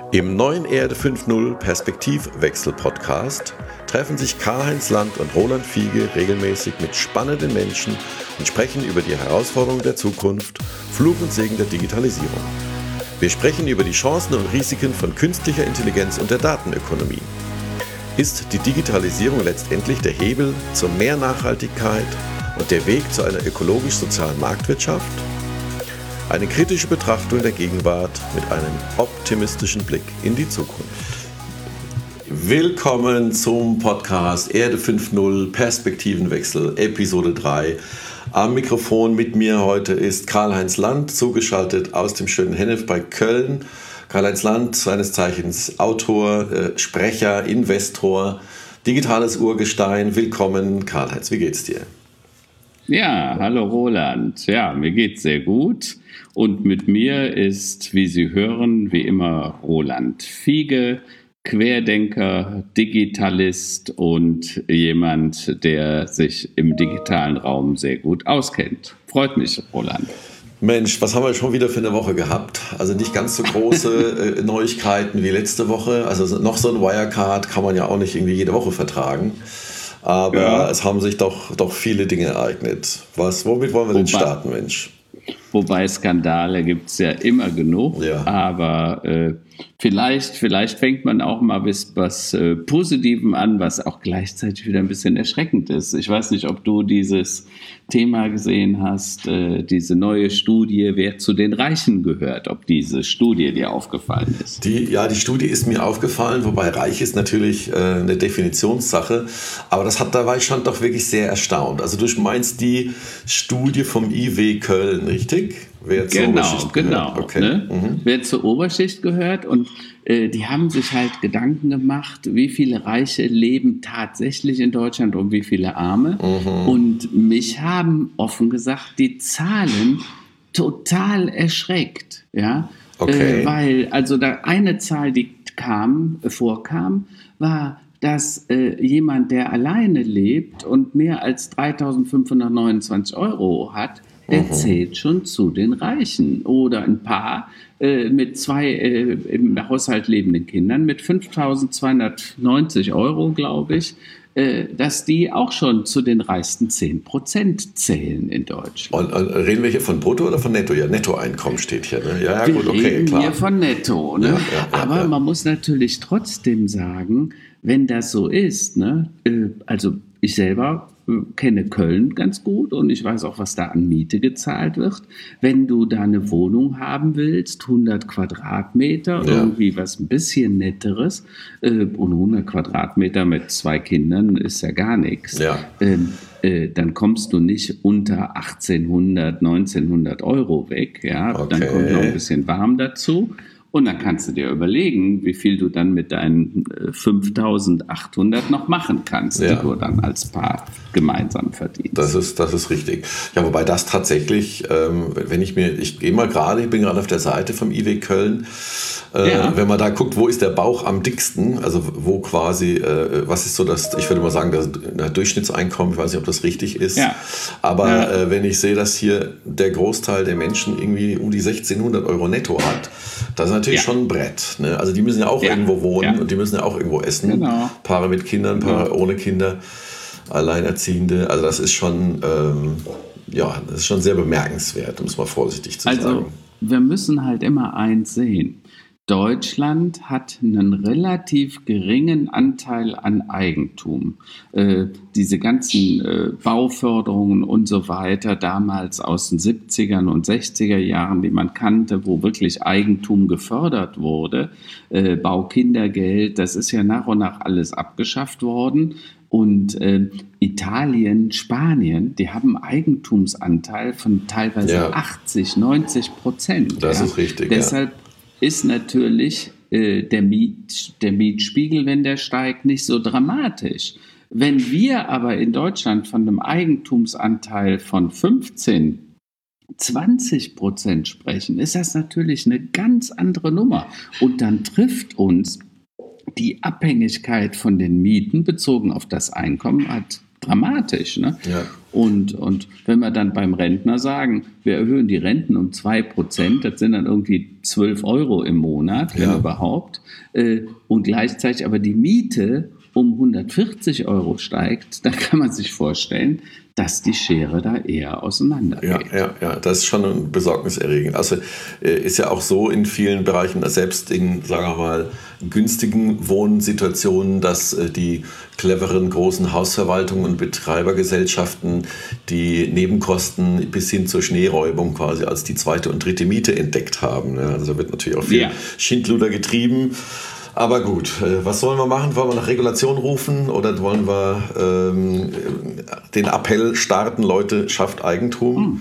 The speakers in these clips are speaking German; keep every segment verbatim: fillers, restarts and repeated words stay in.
Im neuen Erde fünf Punkt null Perspektivwechsel-Podcast treffen sich Karl-Heinz Land und Roland Fiege regelmäßig mit spannenden Menschen und sprechen über die Herausforderungen der Zukunft, Fluch und Segen der Digitalisierung. Wir sprechen über die Chancen und Risiken von künstlicher Intelligenz und der Datenökonomie. Ist die Digitalisierung letztendlich der Hebel zu mehr Nachhaltigkeit und der Weg zu einer ökologisch-sozialen Marktwirtschaft? Eine kritische Betrachtung der Gegenwart mit einem optimistischen Blick in die Zukunft. Willkommen zum Podcast Erde fünf Punkt null Perspektivenwechsel, Episode drei. Am Mikrofon mit mir heute ist Karl-Heinz Land, zugeschaltet aus dem schönen Hennef bei Köln. Karl-Heinz Land, seines Zeichens Autor, äh, Sprecher, Investor, digitales Urgestein. Willkommen, Karl-Heinz, wie geht's dir? Ja, hallo Roland. Ja, mir geht's sehr gut. Und mit mir ist, wie Sie hören, wie immer Roland Fiege, Querdenker, Digitalist und jemand, der sich im digitalen Raum sehr gut auskennt. Freut mich, Roland. Mensch, was haben wir schon wieder für eine Woche gehabt? Also nicht ganz so große äh, Neuigkeiten wie letzte Woche. Also noch so ein Wirecard kann man ja auch nicht irgendwie jede Woche vertragen. Aber ja, es haben sich doch, doch viele Dinge ereignet. Was, womit wollen wir denn starten, Mensch? Wobei Skandale gibt es ja immer genug, ja. aber äh, vielleicht, vielleicht fängt man auch mal bis was äh, Positivem an, was auch gleichzeitig wieder ein bisschen erschreckend ist. Ich weiß nicht, ob du dieses Thema gesehen hast, äh, diese neue Studie, wer zu den Reichen gehört, ob diese Studie dir aufgefallen ist. Die, ja, die Studie ist mir aufgefallen, wobei reich ist natürlich äh, eine Definitionssache, aber das hat, da war ich schon doch wirklich sehr erstaunt. Also du meinst die Studie vom I W Köln, richtig? Wer zur genau, Oberschicht gehört. Genau, okay. ne? mhm. Wer zur Oberschicht gehört und äh, die haben sich halt Gedanken gemacht, wie viele Reiche leben tatsächlich in Deutschland und wie viele Arme. Mhm. Und mich haben offen gesagt die Zahlen total erschreckt, ja, okay. äh, weil also da eine Zahl, die kam, äh, vorkam, war, dass äh, jemand, der alleine lebt und mehr als dreitausendfünfhundertneunundzwanzig Euro hat, der mhm. zählt schon zu den Reichen. Oder ein Paar äh, mit zwei äh, im Haushalt lebenden Kindern mit fünftausendzweihundertneunzig Euro, glaube ich, äh, dass die auch schon zu den reichsten zehn Prozent zählen in Deutschland. Und, und reden wir hier von Brutto oder von Netto? Ja, Nettoeinkommen steht hier. Ne? Ja, ja, wir gut, okay, reden klar. hier von Netto. Ne? Ja, ja, ja, Aber ja. man muss natürlich trotzdem sagen, wenn das so ist, ne, äh, also ich selber kenne Köln ganz gut und ich weiß auch, was da an Miete gezahlt wird. Wenn du da eine Wohnung haben willst, hundert Quadratmeter, ja. irgendwie was ein bisschen Netteres, äh, und hundert Quadratmeter mit zwei Kindern ist ja gar nichts, ja. ähm, äh, dann kommst du nicht unter achtzehnhundert, neunzehnhundert Euro weg. Ja? Okay. Dann kommt noch ein bisschen warm dazu. Und dann kannst du dir überlegen, wie viel du dann mit deinen fünftausendachthundert noch machen kannst, ja. die du dann als Paar gemeinsam verdienst. Das ist, das ist richtig. Ja, wobei das tatsächlich, ähm, wenn ich mir, ich gehe mal gerade, ich bin gerade auf der Seite vom I W Köln, äh, ja. wenn man da guckt, wo ist der Bauch am dicksten, also wo quasi, äh, was ist so das, ich würde mal sagen, das, das Durchschnittseinkommen, ich weiß nicht, ob das richtig ist, ja. aber ja. Äh, wenn ich sehe, dass hier der Großteil der Menschen irgendwie um die sechzehnhundert Euro netto hat, das ist natürlich ja. schon ein Brett. Ne? Also die müssen ja auch ja. irgendwo wohnen ja. und die müssen ja auch irgendwo essen. Genau. Paare mit Kindern, Paare ja. ohne Kinder, Alleinerziehende. Also das ist schon, ähm, ja, das ist schon sehr bemerkenswert, um es mal vorsichtig zu also, sagen. Also wir müssen halt immer eins sehen. Deutschland hat einen relativ geringen Anteil an Eigentum. Äh, diese ganzen äh, Bauförderungen und so weiter, damals aus den siebzigern und sechziger Jahren, die man kannte, wo wirklich Eigentum gefördert wurde, äh, Baukindergeld, das ist ja nach und nach alles abgeschafft worden. Und äh, Italien, Spanien, die haben Eigentumsanteil von teilweise ja. achtzig, neunzig Prozent. Das ja. ist richtig, Deshalb ja. ist natürlich äh, der, Miet, der Mietspiegel, wenn der steigt, nicht so dramatisch. Wenn wir aber in Deutschland von einem Eigentumsanteil von fünfzehn, zwanzig Prozent sprechen, ist das natürlich eine ganz andere Nummer. Und dann trifft uns die Abhängigkeit von den Mieten bezogen auf das Einkommen halt dramatisch. Ne? Ja. Und, und wenn wir dann beim Rentner sagen, wir erhöhen die Renten um zwei Prozent, das sind dann irgendwie zwölf Euro im Monat, wenn Ja. überhaupt, äh, und gleichzeitig aber die Miete um hundertvierzig Euro steigt, dann kann man sich vorstellen, dass die Schere da eher auseinandergeht. Ja, ja, ja, das ist schon besorgniserregend. Also äh, ist ja auch so in vielen Bereichen, selbst in, sagen wir mal, günstigen Wohnsituationen, dass äh, die cleveren großen Hausverwaltungen und Betreibergesellschaften die Nebenkosten bis hin zur Schneeräubung quasi als die zweite und dritte Miete entdeckt haben. Ja, also da wird natürlich auch viel Ja. Schindluder getrieben. Aber gut, äh, was sollen wir machen? Wollen wir nach Regulation rufen oder wollen wir ähm, den Appell starten, Leute, schafft Eigentum?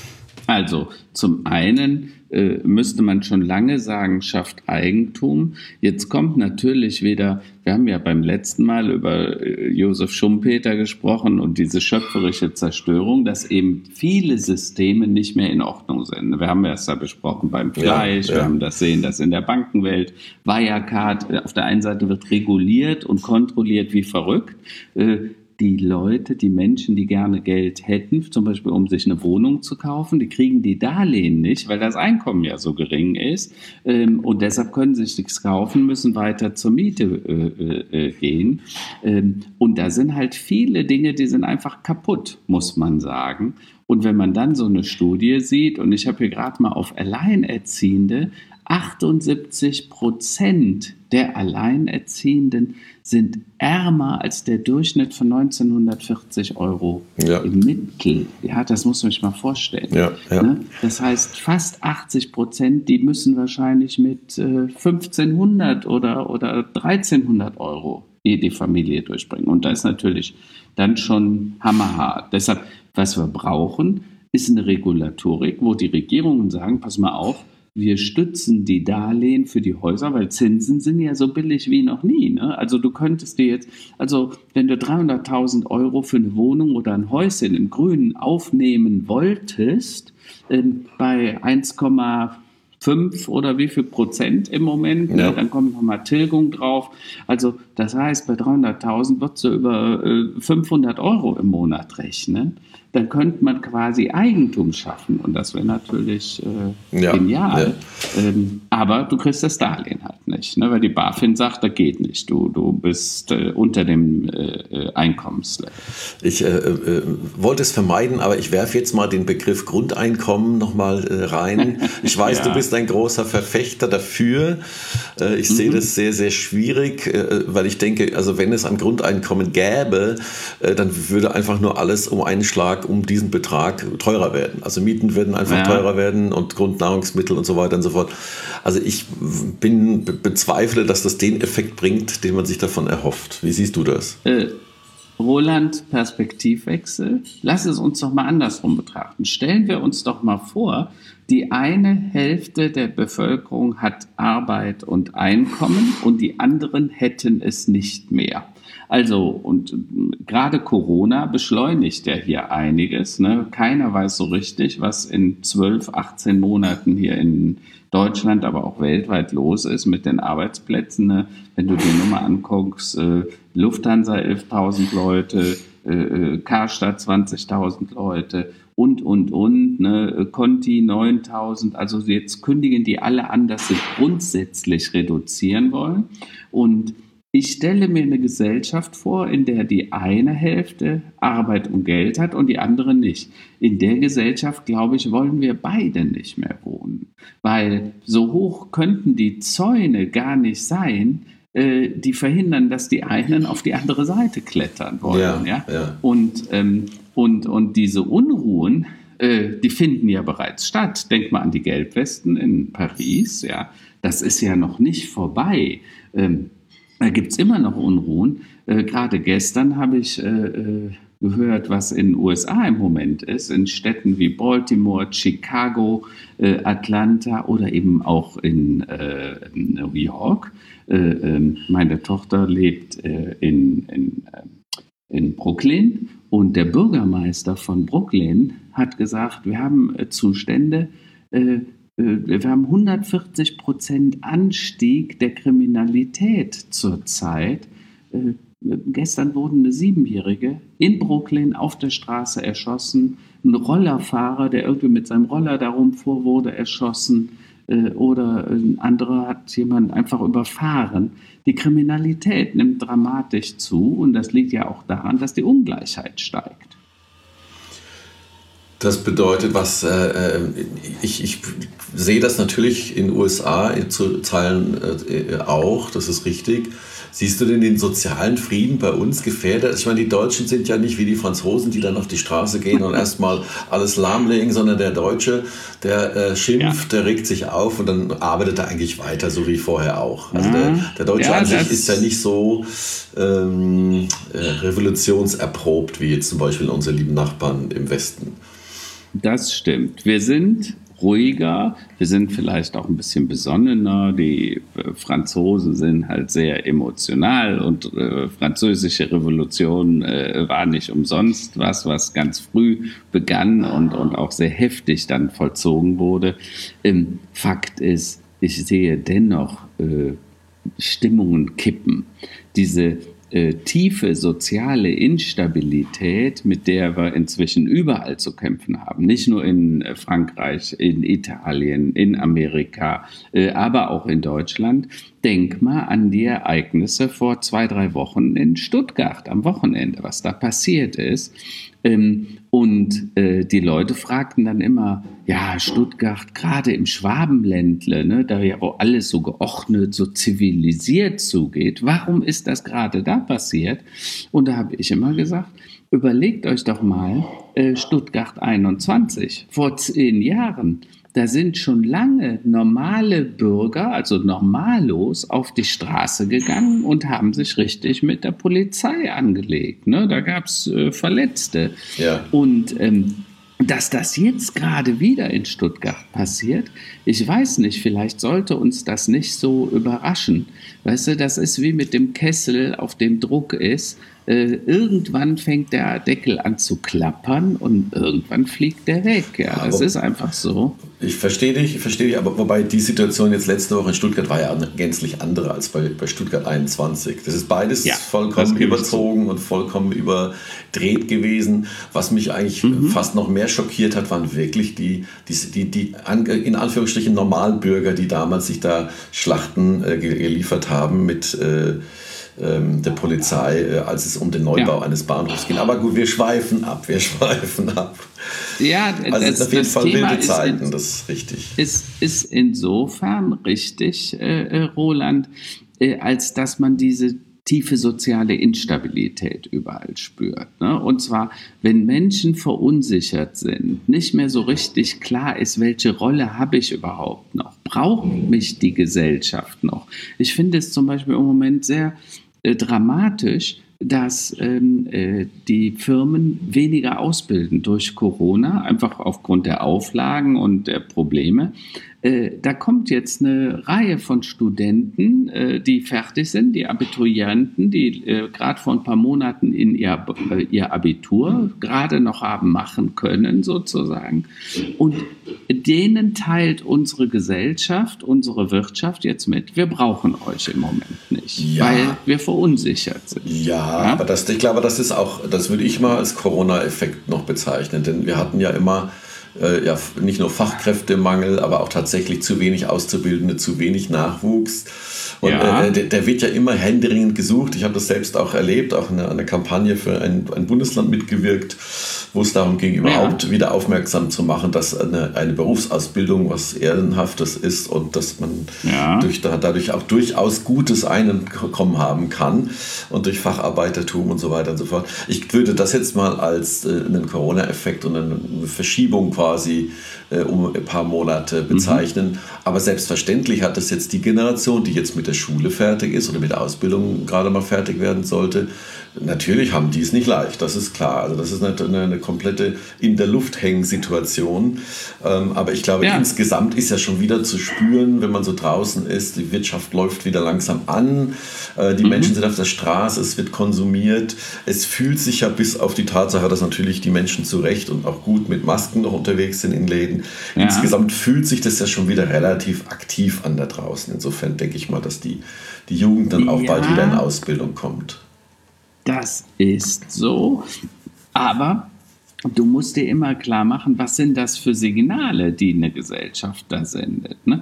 Also zum einen äh, müsste man schon lange sagen, schafft Eigentum. Jetzt kommt natürlich wieder, wir haben ja beim letzten Mal über äh, Josef Schumpeter gesprochen und diese schöpferische Zerstörung, dass eben viele Systeme nicht mehr in Ordnung sind. Wir haben es ja besprochen beim Fleisch, Ja, ja. wir haben das sehen, dass in der Bankenwelt Wirecard äh, auf der einen Seite wird reguliert und kontrolliert wie verrückt. Äh, Die Leute, die Menschen, die gerne Geld hätten, zum Beispiel um sich eine Wohnung zu kaufen, die kriegen die Darlehen nicht, weil das Einkommen ja so gering ist. Ähm, und deshalb können sie sich nichts kaufen, müssen weiter zur Miete äh, äh, gehen. Ähm, und da sind halt viele Dinge, die sind einfach kaputt, muss man sagen. Und wenn man dann so eine Studie sieht, und ich habe hier gerade mal auf Alleinerziehende, achtundsiebzig Prozent der Alleinerziehenden sind ärmer als der Durchschnitt von neunzehnhundertvierzig Euro Ja. im Mittel. Ja, das muss man sich mal vorstellen. Ja, ja. Ne? Das heißt, fast achtzig Prozent, die müssen wahrscheinlich mit äh, fünfzehnhundert oder, oder dreizehnhundert Euro die Familie durchbringen. Und das ist natürlich dann schon hammerhart. Deshalb, was wir brauchen, ist eine Regulatorik, wo die Regierungen sagen, pass mal auf, wir stützen die Darlehen für die Häuser, weil Zinsen sind ja so billig wie noch nie. Ne? Also du könntest dir jetzt, also wenn du dreihunderttausend Euro für eine Wohnung oder ein Häuschen im Grünen aufnehmen wolltest, ähm, bei eins Komma fünf oder wie viel Prozent im Moment, Ja. ne? Dann kommt nochmal Tilgung drauf. Also das heißt, bei dreihunderttausend würdest du über äh, fünfhundert Euro im Monat rechnen. Dann könnte man quasi Eigentum schaffen und das wäre natürlich äh, Ja, genial. Ähm, aber du kriegst das Darlehen halt nicht, ne? Weil die BaFin sagt, das geht nicht. Du, du bist äh, unter dem äh, Einkommenslevel. Ich äh, äh, wollte es vermeiden, aber ich werfe jetzt mal den Begriff Grundeinkommen nochmal äh, rein. Ich weiß, Ja. du bist ein großer Verfechter dafür. Äh, ich mhm. sehe das sehr, sehr schwierig, äh, weil ich denke, also wenn es ein Grundeinkommen gäbe, äh, dann würde einfach nur alles um einen Schlag um diesen Betrag teurer werden. Also Mieten würden einfach Ja. teurer werden und Grundnahrungsmittel und so weiter und so fort. Also ich bin, be- bezweifle, dass das den Effekt bringt, den man sich davon erhofft. Wie siehst du das? Äh, Roland, Perspektivwechsel. Lass es uns doch mal andersrum betrachten. Stellen wir uns doch mal vor, die eine Hälfte der Bevölkerung hat Arbeit und Einkommen und die anderen hätten es nicht mehr. Also, und äh, gerade Corona beschleunigt ja hier einiges. Ne? Keiner weiß so richtig, was in zwölf, achtzehn Monaten hier in Deutschland, aber auch weltweit los ist mit den Arbeitsplätzen. Ne? Wenn du die Nummer anguckst, äh, Lufthansa elftausend Leute, äh, Karstadt zwanzigtausend Leute und, und, und, ne? Conti neuntausend. Also jetzt kündigen die alle an, dass sie grundsätzlich reduzieren wollen. Und ich stelle mir eine Gesellschaft vor, in der die eine Hälfte Arbeit und Geld hat und die andere nicht. In der Gesellschaft, glaube ich, wollen wir beide nicht mehr wohnen. Weil so hoch könnten die Zäune gar nicht sein, äh, die verhindern, dass die einen auf die andere Seite klettern wollen. Ja, Ja? ja. Und, ähm, und, und diese Unruhen, äh, die finden ja bereits statt. Denk mal an die Gelbwesten in Paris. Ja? Das ist ja noch nicht vorbei. Ähm, Da gibt es immer noch Unruhen. Äh, Gerade gestern habe ich äh, äh, gehört, was in den U S A im Moment ist, in Städten wie Baltimore, Chicago, äh, Atlanta oder eben auch in, äh, in New York. Äh, äh, meine Tochter lebt äh, in, in, äh, in Brooklyn und der Bürgermeister von Brooklyn hat gesagt, wir haben äh, Zustände, äh, wir haben hundertvierzig Prozent Anstieg der Kriminalität zurzeit. Gestern wurde eine Siebenjährige in Brooklyn auf der Straße erschossen. Ein Rollerfahrer, der irgendwie mit seinem Roller darum fuhr, wurde erschossen. Äh, oder ein anderer hat jemanden einfach überfahren. Die Kriminalität nimmt dramatisch zu und das liegt ja auch daran, dass die Ungleichheit steigt. Das bedeutet, was äh, ich, ich sehe das natürlich in den U S A zu Teilen äh, auch, das ist richtig. Siehst du denn den sozialen Frieden bei uns gefährdet? Ich meine, die Deutschen sind ja nicht wie die Franzosen, die dann auf die Straße gehen und erstmal alles lahmlegen, sondern der Deutsche, der äh, schimpft, ja. der regt sich auf und dann arbeitet er eigentlich weiter, so wie vorher auch. Also der, der Deutsche ja, an sich ist ja nicht so ähm, äh, revolutionserprobt wie jetzt zum Beispiel unsere lieben Nachbarn im Westen. Das stimmt. Wir sind ruhiger, wir sind vielleicht auch ein bisschen besonnener. Die äh, Franzosen sind halt sehr emotional und äh, französische Revolution äh, war nicht umsonst was, was ganz früh begann und, und auch sehr heftig dann vollzogen wurde. Ähm, Fakt ist, ich sehe dennoch äh, Stimmungen kippen. Diese Äh, tiefe soziale Instabilität, mit der wir inzwischen überall zu kämpfen haben, nicht nur in äh, Frankreich, in Italien, in Amerika, äh, aber auch in Deutschland. Denk mal an die Ereignisse vor zwei, drei Wochen in Stuttgart am Wochenende, was da passiert ist. Ähm, und äh, die Leute fragten dann immer, ja, Stuttgart, gerade im Schwabenländle, ne, da ja auch alles so geordnet, so zivilisiert zugeht, warum ist das gerade da passiert? Und da habe ich immer gesagt, überlegt euch doch mal, äh, Stuttgart einundzwanzig, vor zehn Jahren, da sind schon lange normale Bürger, also Normalos, auf die Straße gegangen und haben sich richtig mit der Polizei angelegt. Ne? Da gab es äh, Verletzte. Ja. Und ähm, dass das jetzt gerade wieder in Stuttgart passiert, ich weiß nicht, vielleicht sollte uns das nicht so überraschen. Weißt du, das ist wie mit dem Kessel, auf dem Druck ist. Äh, irgendwann fängt der Deckel an zu klappern und irgendwann fliegt der weg. Ja, das ist einfach so. Ich verstehe dich, ich verstehe dich, aber wobei die Situation jetzt letzte Woche in Stuttgart war ja eine gänzlich andere als bei, bei Stuttgart einundzwanzig. Das ist beides ja, vollkommen überzogen und vollkommen überdreht gewesen. Was mich eigentlich mhm. fast noch mehr schockiert hat, waren wirklich die, die, die, die in Anführungsstrichen Normalbürger, die damals sich da Schlachten äh, geliefert haben mit äh, der Polizei, als es um den Neubau ja. eines Bahnhofs ging. Aber gut, wir schweifen ab, wir schweifen ab. Ja, also das, auf jeden das Fall Thema wilde Zeiten, ist, das ist richtig. Ist, ist insofern richtig, äh, Roland, äh, als dass man diese tiefe soziale Instabilität überall spürt. Ne? Und zwar, wenn Menschen verunsichert sind, nicht mehr so richtig klar ist, welche Rolle habe ich überhaupt noch? Braucht mich die Gesellschaft noch? Ich finde es zum Beispiel im Moment sehr äh, dramatisch, dass ähm, äh, die Firmen weniger ausbilden durch Corona, einfach aufgrund der Auflagen und der Probleme. Äh, da kommt jetzt eine Reihe von Studenten, äh, die fertig sind, die Abiturienten, die äh, gerade vor ein paar Monaten in ihr, äh, ihr Abitur gerade noch haben machen können, sozusagen. Und denen teilt unsere Gesellschaft, unsere Wirtschaft jetzt mit, wir brauchen euch im Moment nicht, ja. weil wir verunsichert sind. Ja, ja? aber das, ich glaube, das ist auch, das würde ich mal als Corona-Effekt noch bezeichnen, denn wir hatten ja immer Äh, ja, nicht nur Fachkräftemangel, aber auch tatsächlich zu wenig Auszubildende, zu wenig Nachwuchs. Und ja. äh, der, der wird ja immer händeringend gesucht. Ich habe das selbst auch erlebt, auch in einer, einer Kampagne für ein, ein Bundesland mitgewirkt, wo es darum ging, überhaupt ja. wieder aufmerksam zu machen, dass eine, eine Berufsausbildung was Ehrenhaftes ist und dass man ja. durch, dadurch auch durchaus gutes Einkommen haben kann und durch Facharbeitertum und so weiter und so fort. Ich würde das jetzt mal als äh, einen Corona-Effekt und eine Verschiebung quasi äh, um ein paar Monate bezeichnen. Mhm. Aber selbstverständlich hat das jetzt die Generation, die jetzt mit der Schule fertig ist oder mit der Ausbildung gerade mal fertig werden sollte, natürlich haben die es nicht leicht, das ist klar. Also das ist eine, eine komplette In-der-Luft-Hängen-Situation. Ähm, aber ich glaube, ja. insgesamt ist ja schon wieder zu spüren, wenn man so draußen ist, die Wirtschaft läuft wieder langsam an, äh, die mhm. Menschen sind auf der Straße, es wird konsumiert. Es fühlt sich ja bis auf die Tatsache, dass natürlich die Menschen zu Recht und auch gut mit Masken noch unterwegs sind in Läden. Ja. Insgesamt fühlt sich das ja schon wieder relativ aktiv an da draußen. Insofern denke ich mal, dass die, die Jugend dann auch ja. bald wieder in Ausbildung kommt. das ist so. Aber du musst dir immer klar machen, was sind das für Signale, die eine Gesellschaft da sendet, ne?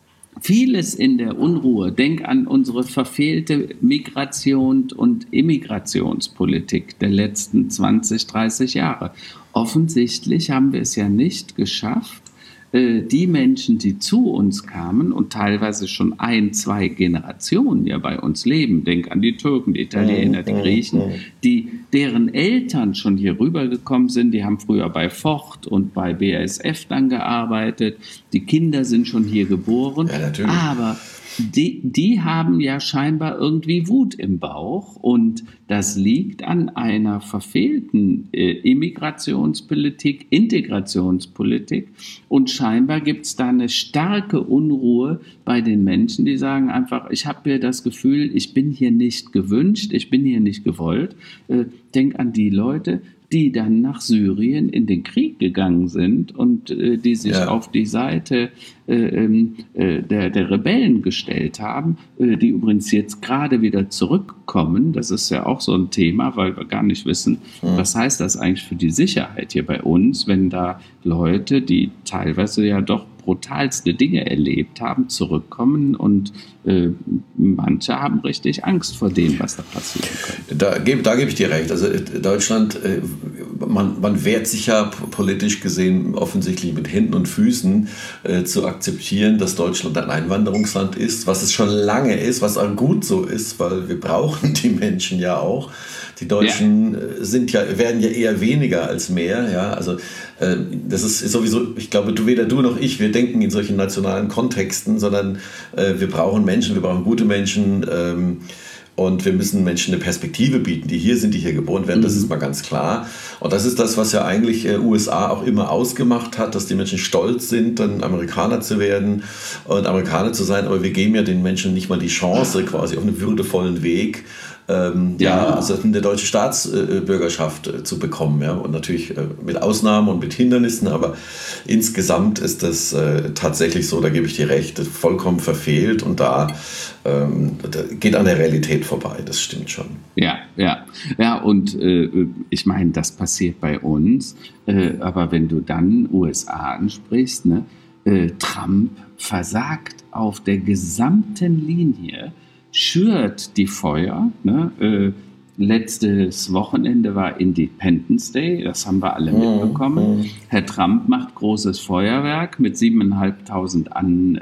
Vieles in der Unruhe, denk an unsere verfehlte Migrations- und Immigrationspolitik der letzten zwanzig, dreißig Jahre. Offensichtlich haben wir es ja nicht geschafft, die Menschen, die zu uns kamen und teilweise schon ein, zwei Generationen ja bei uns leben, denk an die Türken, die Italiener, die Griechen, die, deren Eltern schon hier rübergekommen sind, die haben früher bei Ford und bei B A S F dann gearbeitet, die Kinder sind schon hier geboren, ja, natürlich. Aber die, die haben ja scheinbar irgendwie Wut im Bauch und das liegt an einer verfehlten äh, Immigrationspolitik, Integrationspolitik und scheinbar gibt es da eine starke Unruhe bei den Menschen, die sagen einfach, ich habe hier das Gefühl, ich bin hier nicht gewünscht, ich bin hier nicht gewollt. Äh, denk an die Leute, die dann nach Syrien in den Krieg gegangen sind und äh, die sich ja. auf die Seite äh, äh, der, der Rebellen gestellt haben, äh, die übrigens jetzt gerade wieder zurückkommen. Das ist ja auch so ein Thema, weil wir gar nicht wissen, mhm. was heißt das eigentlich für die Sicherheit hier bei uns, wenn da Leute, die teilweise ja doch brutalste Dinge erlebt haben, zurückkommen und äh, manche haben richtig Angst vor dem, was da passieren könnte. Da gebe da geb ich dir recht. Also Deutschland, äh, man, man wehrt sich ja politisch gesehen offensichtlich mit Händen und Füßen äh, zu akzeptieren, dass Deutschland ein Einwanderungsland ist, was es schon lange ist, was auch gut so ist, weil wir brauchen die Menschen ja auch. Die Deutschen ja. sind ja, werden ja eher weniger als mehr. Ja? Also äh, das ist sowieso, ich glaube, du, weder du noch ich, wir denken in solchen nationalen Kontexten, sondern äh, wir brauchen Menschen, wir brauchen gute Menschen ähm, und wir müssen Menschen eine Perspektive bieten, die hier sind, die hier geboren werden, das ist mal ganz klar. Und das ist das, was ja eigentlich äh, U S A auch immer ausgemacht hat, dass die Menschen stolz sind, dann Amerikaner zu werden und Amerikaner zu sein, aber wir geben ja den Menschen nicht mal die Chance, quasi auf einen würdevollen Weg, Ähm, ja. ja, also eine deutsche Staatsbürgerschaft äh, zu bekommen, ja, und natürlich äh, mit Ausnahmen und mit Hindernissen, aber insgesamt ist das äh, tatsächlich so, da gebe ich dir recht, vollkommen verfehlt und da, ähm, da geht an der Realität vorbei, das stimmt schon. Ja, ja, ja, und äh, ich meine, das passiert bei uns, äh, aber wenn du dann U S A ansprichst, ne, äh, Trump versagt auf der gesamten Linie, schürt die Feuer. Ne? Äh, letztes Wochenende war Independence Day, das haben wir alle mitbekommen. Mm, mm. Herr Trump macht großes Feuerwerk mit siebeneinhalbtausend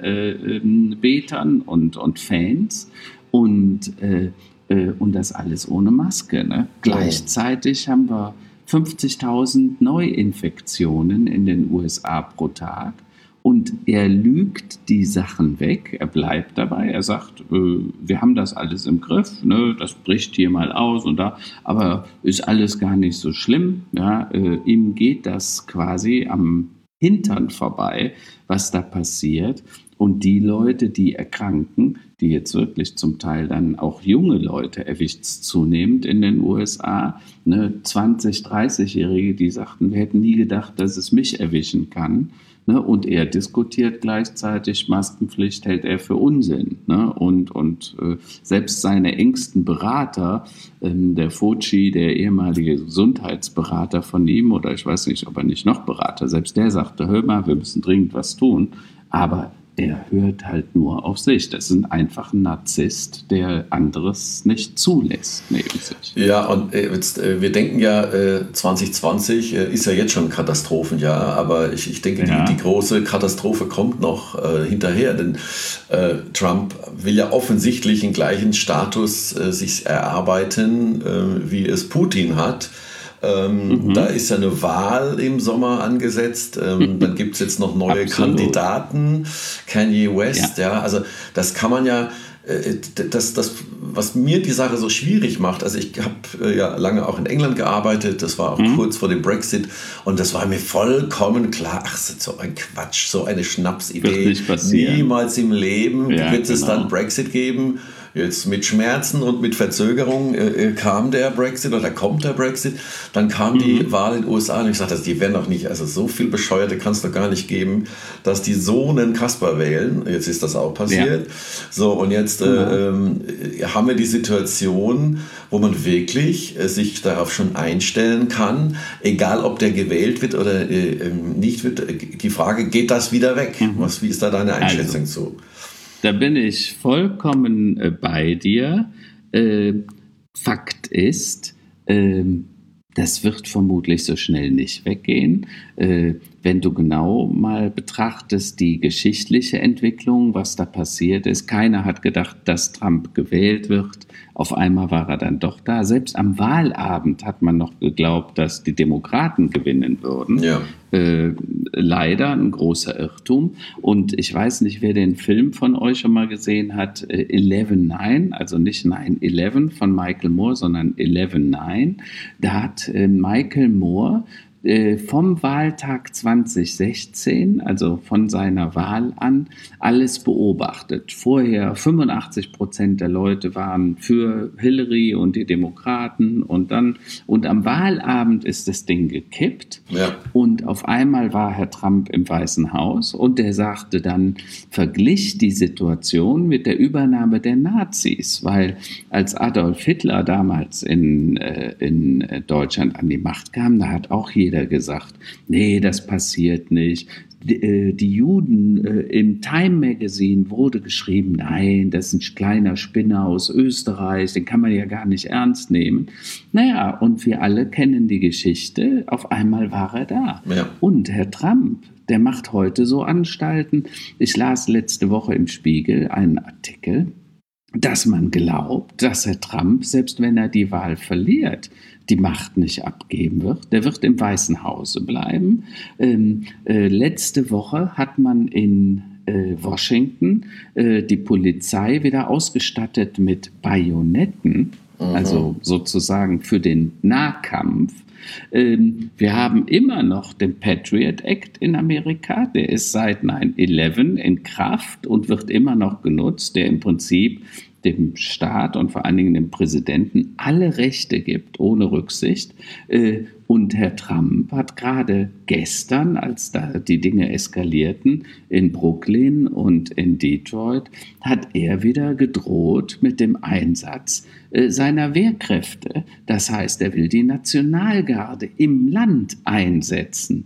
Anbetern und, und Fans und, äh, äh, und das alles ohne Maske. Ne? Gleichzeitig haben wir fünfzigtausend Neuinfektionen in den U S A pro Tag. Und er lügt die Sachen weg, er bleibt dabei, er sagt, äh, wir haben das alles im Griff, ne, das bricht hier mal aus und da, aber ist alles gar nicht so schlimm. Ja, äh, ihm geht das quasi am Hintern vorbei, was da passiert. Und die Leute, die erkranken, die jetzt wirklich zum Teil dann auch junge Leute erwischt zunehmend in den U S A, ne, zwanzig-, dreißigjährige, die sagten, wir hätten nie gedacht, dass es mich erwischen kann. Ne, und er diskutiert gleichzeitig, Maskenpflicht hält er für Unsinn. Ne, und und äh, selbst seine engsten Berater, ähm, der Fauci, der ehemalige Gesundheitsberater von ihm, oder ich weiß nicht, ob er nicht noch Berater, selbst der sagte, hör mal, wir müssen dringend was tun. Aber er hört halt nur auf sich. Das ist einfach ein Narzisst, der anderes nicht zulässt neben sich. Ja, und äh, jetzt, äh, wir denken ja, äh, zwanzig zwanzig äh, ist ja jetzt schon ein Katastrophenjahr, aber ich, ich denke, ja. die, die große Katastrophe kommt noch äh, hinterher, denn äh, Trump will ja offensichtlich den gleichen Status äh, sich erarbeiten, äh, wie es Putin hat. Ähm, mhm. Da ist ja eine Wahl im Sommer angesetzt. Ähm, dann gibt es jetzt noch neue Kandidaten. Kanye West, ja. ja, also das kann man ja, äh, das, das, was mir die Sache so schwierig macht, also ich habe äh, ja lange auch in England gearbeitet, das war auch mhm. kurz vor dem Brexit und das war mir vollkommen klar, ach, so ein Quatsch, so eine Schnapsidee. Niemals im Leben ja, wird es genau. dann Brexit geben. Jetzt mit Schmerzen und mit Verzögerung äh, kam der Brexit oder kommt der Brexit. Dann kam mhm. die Wahl in den U S A und ich sagte, also die werden doch nicht, also so viel Bescheuerte kann es doch gar nicht geben, dass die so einen Kasper wählen. Jetzt ist das auch passiert. Ja. So, und jetzt äh, mhm. äh, haben wir die Situation, wo man wirklich äh, sich darauf schon einstellen kann, egal ob der gewählt wird oder äh, nicht wird. Die Frage, geht das wieder weg? Mhm. Was, wie ist da deine Einschätzung also. zu? Da bin ich vollkommen äh, bei dir. Äh, Fakt ist, äh, das wird vermutlich so schnell nicht weggehen. Äh, wenn du genau mal betrachtest, die geschichtliche Entwicklung, was da passiert ist. Keiner hat gedacht, dass Trump gewählt wird. Auf einmal war er dann doch da. Selbst am Wahlabend hat man noch geglaubt, dass die Demokraten gewinnen würden. Ja. Äh, leider ein großer Irrtum. Und ich weiß nicht, wer den Film von euch schon mal gesehen hat, äh, eleven nine, also nicht nine eleven von Michael Moore, sondern eleven nine. Da hat äh, Michael Moore vom Wahltag zwanzig sechzehn, also von seiner Wahl an, alles beobachtet. Vorher fünfundachtzig Prozent der Leute waren für Hillary und die Demokraten und dann und am Wahlabend ist das Ding gekippt ja. und auf einmal war Herr Trump im Weißen Haus und der sagte dann, verglich die Situation mit der Übernahme der Nazis, weil als Adolf Hitler damals in, äh, in Deutschland an die Macht kam, da hat auch jeder gesagt, nee, das passiert nicht. Die, äh, die Juden äh, im Time Magazine wurde geschrieben, nein, das ist ein kleiner Spinner aus Österreich, den kann man ja gar nicht ernst nehmen. Naja, und wir alle kennen die Geschichte, auf einmal war er da. Ja. Und Herr Trump, der macht heute so Anstalten. Ich las letzte Woche im Spiegel einen Artikel, dass man glaubt, dass Herr Trump, selbst wenn er die Wahl verliert, die Macht nicht abgeben wird. Der wird im Weißen Hause bleiben. Ähm, äh, letzte Woche hat man in äh, Washington äh, die Polizei wieder ausgestattet mit Bajonetten, mhm. also sozusagen für den Nahkampf. Ähm, wir haben immer noch den Patriot Act in Amerika, der ist seit nine eleven in Kraft und wird immer noch genutzt, der im Prinzip dem Staat und vor allen Dingen dem Präsidenten alle Rechte gibt, ohne Rücksicht. Und Herr Trump hat gerade gestern, als da die Dinge eskalierten, in Brooklyn und in Detroit, hat er wieder gedroht mit dem Einsatz seiner Wehrkräfte. Das heißt, er will die Nationalgarde im Land einsetzen.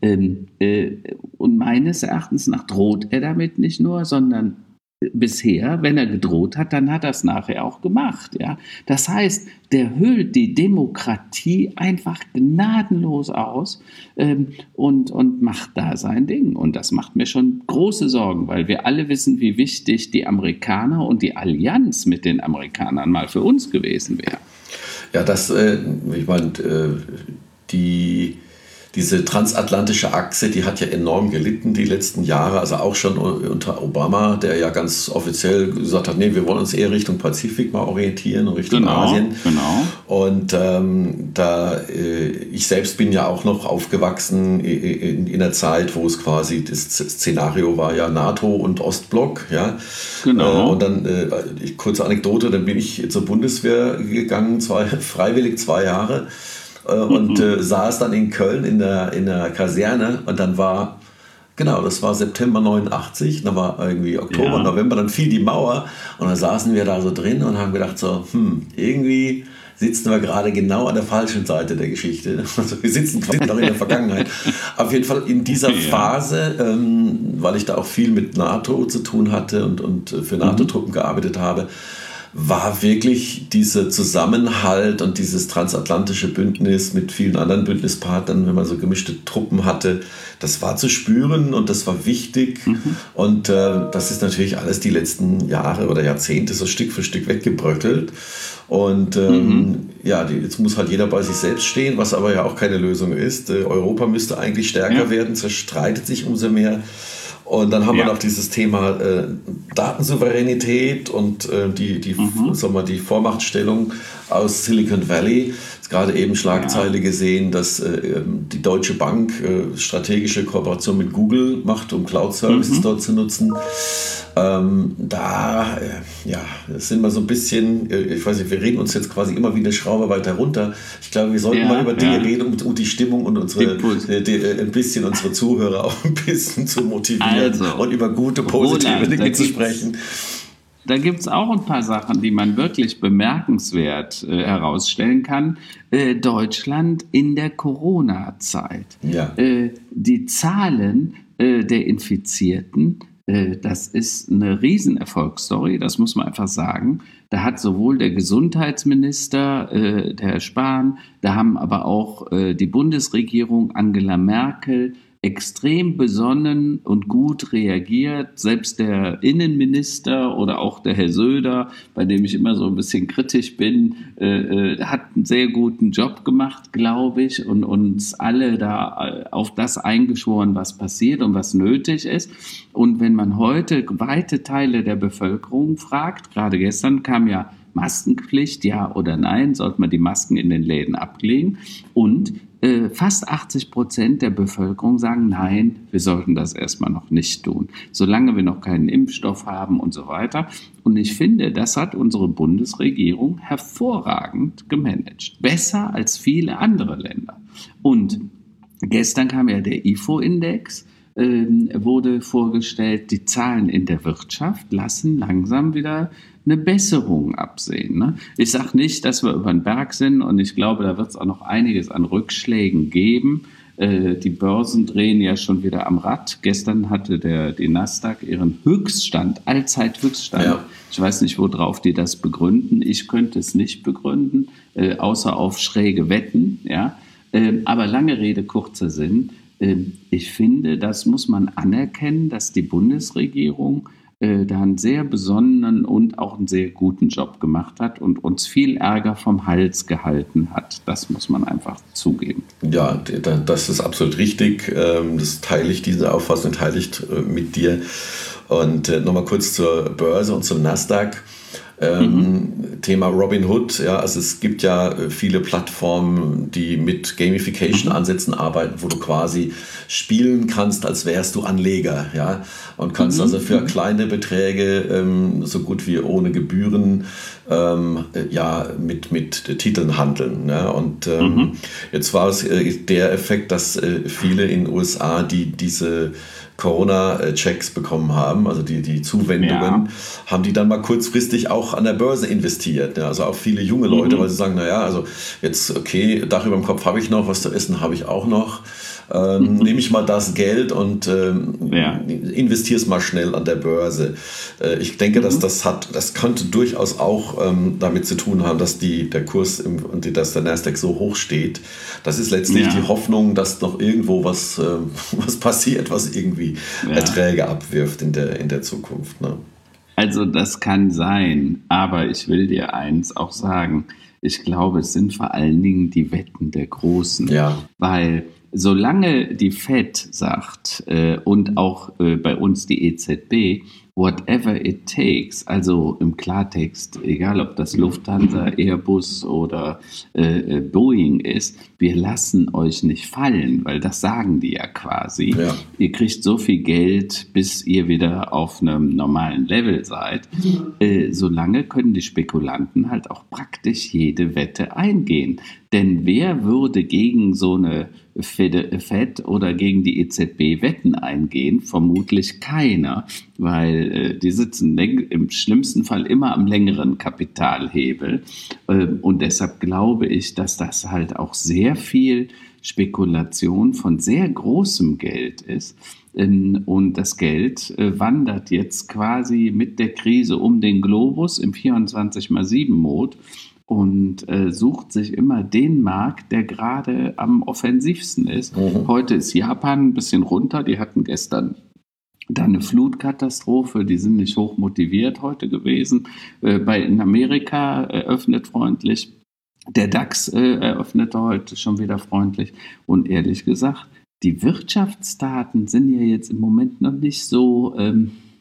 Und meines Erachtens nach droht er damit nicht nur, sondern bisher, wenn er gedroht hat, dann hat er es nachher auch gemacht. Ja? Das heißt, der höhlt die Demokratie einfach gnadenlos aus ähm, und, und macht da sein Ding. Und das macht mir schon große Sorgen, weil wir alle wissen, wie wichtig die Amerikaner und die Allianz mit den Amerikanern mal für uns gewesen wäre. Ja, das, äh, ich meine, äh, die... Diese transatlantische Achse, die hat ja enorm gelitten die letzten Jahre, also auch schon unter Obama, der ja ganz offiziell gesagt hat, nee, wir wollen uns eher Richtung Pazifik mal orientieren und Richtung genau, Asien. Genau. Und ähm, da äh, ich selbst bin ja auch noch aufgewachsen in, in der Zeit, wo es quasi das Szenario war ja NATO und Ostblock, ja. Genau. Äh, und dann äh, kurze Anekdote, dann bin ich zur Bundeswehr gegangen, zwei, freiwillig zwei Jahre. Und mhm. äh, saß dann in Köln in der, in der Kaserne und dann war, genau, das war September neunundachtzig, dann war irgendwie Oktober, ja. November, dann fiel die Mauer und dann saßen wir da so drin und haben gedacht so, hm, irgendwie sitzen wir gerade genau an der falschen Seite der Geschichte. Also wir sitzen quasi noch in der Vergangenheit. Auf jeden Fall in dieser Phase, ähm, weil ich da auch viel mit NATO zu tun hatte und, und für NATO-Truppen mhm. gearbeitet habe, war wirklich dieser Zusammenhalt und dieses transatlantische Bündnis mit vielen anderen Bündnispartnern, wenn man so gemischte Truppen hatte, das war zu spüren und das war wichtig. Mhm. Und äh, das ist natürlich alles die letzten Jahre oder Jahrzehnte so Stück für Stück weggebröckelt. Und ähm, mhm. ja, die, jetzt muss halt jeder bei sich selbst stehen, was aber ja auch keine Lösung ist. Äh, Europa müsste eigentlich stärker ja. werden, zerstreitet sich umso mehr. Und dann haben ja. wir noch dieses Thema äh, Datensouveränität und äh, die, die, mhm. sagen wir, die Vormachtstellung aus Silicon Valley. Ist gerade eben Schlagzeile ja. gesehen, dass äh, die Deutsche Bank äh, strategische Kooperation mit Google macht, um Cloud-Services mhm. dort zu nutzen. Ähm, da äh, ja, sind wir so ein bisschen, äh, ich weiß nicht, wir reden uns jetzt quasi immer wie eine Schraube weiter runter. Ich glaube, wir sollten ja, mal über Dinge ja. reden, um, um die Stimmung und unsere, äh, die, äh, ein bisschen unsere Zuhörer auch ein bisschen zu motivieren also, und über gute, positive Roland, Dinge zu sprechen. Da gibt es auch ein paar Sachen, die man wirklich bemerkenswert äh, herausstellen kann. Äh, Deutschland in der Corona-Zeit. Ja. Äh, die Zahlen äh, der Infizierten, äh, das ist eine Riesenerfolgsstory, das muss man einfach sagen. Da hat sowohl der Gesundheitsminister, äh, der Herr Spahn, da haben aber auch äh, die Bundesregierung, Angela Merkel, extrem besonnen und gut reagiert. Selbst der Innenminister oder auch der Herr Söder, bei dem ich immer so ein bisschen kritisch bin, äh, äh, hat einen sehr guten Job gemacht, glaube ich, und uns alle da auf das eingeschworen, was passiert und was nötig ist. Und wenn man heute weite Teile der Bevölkerung fragt, gerade gestern kam ja Maskenpflicht, ja oder nein, sollte man die Masken in den Läden ablegen, und äh, fast achtzig Prozent der Bevölkerung sagen, nein, wir sollten das erstmal noch nicht tun, solange wir noch keinen Impfstoff haben und so weiter. Und ich finde, das hat unsere Bundesregierung hervorragend gemanagt, besser als viele andere Länder. Und gestern kam ja der I F O-Index, äh, wurde vorgestellt, die Zahlen in der Wirtschaft lassen langsam wieder eine Besserung absehen. Ne? Ich sage nicht, dass wir über den Berg sind, und ich glaube, da wird es auch noch einiges an Rückschlägen geben. Äh, die Börsen drehen ja schon wieder am Rad. Gestern hatte der, die Nasdaq ihren Höchststand, Allzeithöchststand. Ja. Ich weiß nicht, worauf die das begründen. Ich könnte es nicht begründen, äh, außer auf schräge Wetten. Ja? Äh, aber lange Rede, kurzer Sinn. Äh, ich finde, das muss man anerkennen, dass die Bundesregierung da einen sehr besonnenen und auch einen sehr guten Job gemacht hat und uns viel Ärger vom Hals gehalten hat. Das muss man einfach zugeben. Ja, das ist absolut richtig. Das teile ich, diese Auffassung teile ich mit dir. Und nochmal kurz zur Börse und zum Nasdaq. Ähm, mhm. Thema Robinhood, ja, also es gibt ja viele Plattformen, die mit Gamification-Ansätzen arbeiten, wo du quasi spielen kannst, als wärst du Anleger, ja, und kannst mhm. also für kleine Beträge ähm, so gut wie ohne Gebühren ähm, ja, mit, mit Titeln handeln, ja, und ähm, mhm. jetzt war es äh, der Effekt, dass äh, viele in den U S A, die diese Corona-Checks bekommen haben, also die, die Zuwendungen, ja. haben die dann mal kurzfristig auch an der Börse investiert. Ja, also auch viele junge Leute, mhm. weil sie sagen, naja, also jetzt, okay, Dach über dem Kopf habe ich noch, was zu essen habe ich auch noch. Ähm, nehme ich mal das Geld und ähm, ja. investiere es mal schnell an der Börse. Äh, ich denke, mhm. dass das hat, das könnte durchaus auch ähm, damit zu tun haben, dass die, der Kurs im, und dass der Nasdaq so hoch steht. Das ist letztlich ja. die Hoffnung, dass noch irgendwo was, äh, was passiert, was irgendwie ja. Erträge abwirft in der, in der Zukunft. Ne? Also das kann sein, aber ich will dir eins auch sagen. Ich glaube, es sind vor allen Dingen die Wetten der Großen, ja. weil solange die Fed sagt äh, und auch äh, bei uns die E Z B, whatever it takes, also im Klartext, egal ob das Lufthansa, Airbus oder äh, Boeing ist, wir lassen euch nicht fallen, weil das sagen die ja quasi. Ja. Ihr kriegt so viel Geld, bis ihr wieder auf einem normalen Level seid. Äh, solange können die Spekulanten halt auch praktisch jede Wette eingehen. Denn wer würde gegen so eine Fed oder gegen die E Z B Wetten eingehen? Vermutlich keiner, weil äh, die sitzen im schlimmsten Fall immer am längeren Kapitalhebel. Äh, und deshalb glaube ich, dass das halt auch sehr viel Spekulation von sehr großem Geld ist. Ähm, und das Geld äh, wandert jetzt quasi mit der Krise um den Globus im vierundzwanzig mal sieben Mode. Und äh, sucht sich immer den Markt, der gerade am offensivsten ist. Mhm. Heute ist Japan ein bisschen runter. Die hatten gestern da eine Flutkatastrophe. Die sind nicht hoch motiviert heute gewesen. Äh, bei, in Amerika eröffnet freundlich. Der DAX äh, eröffnete heute schon wieder freundlich. Und ehrlich gesagt, die Wirtschaftsdaten sind ja jetzt im Moment noch nicht so... Ähm,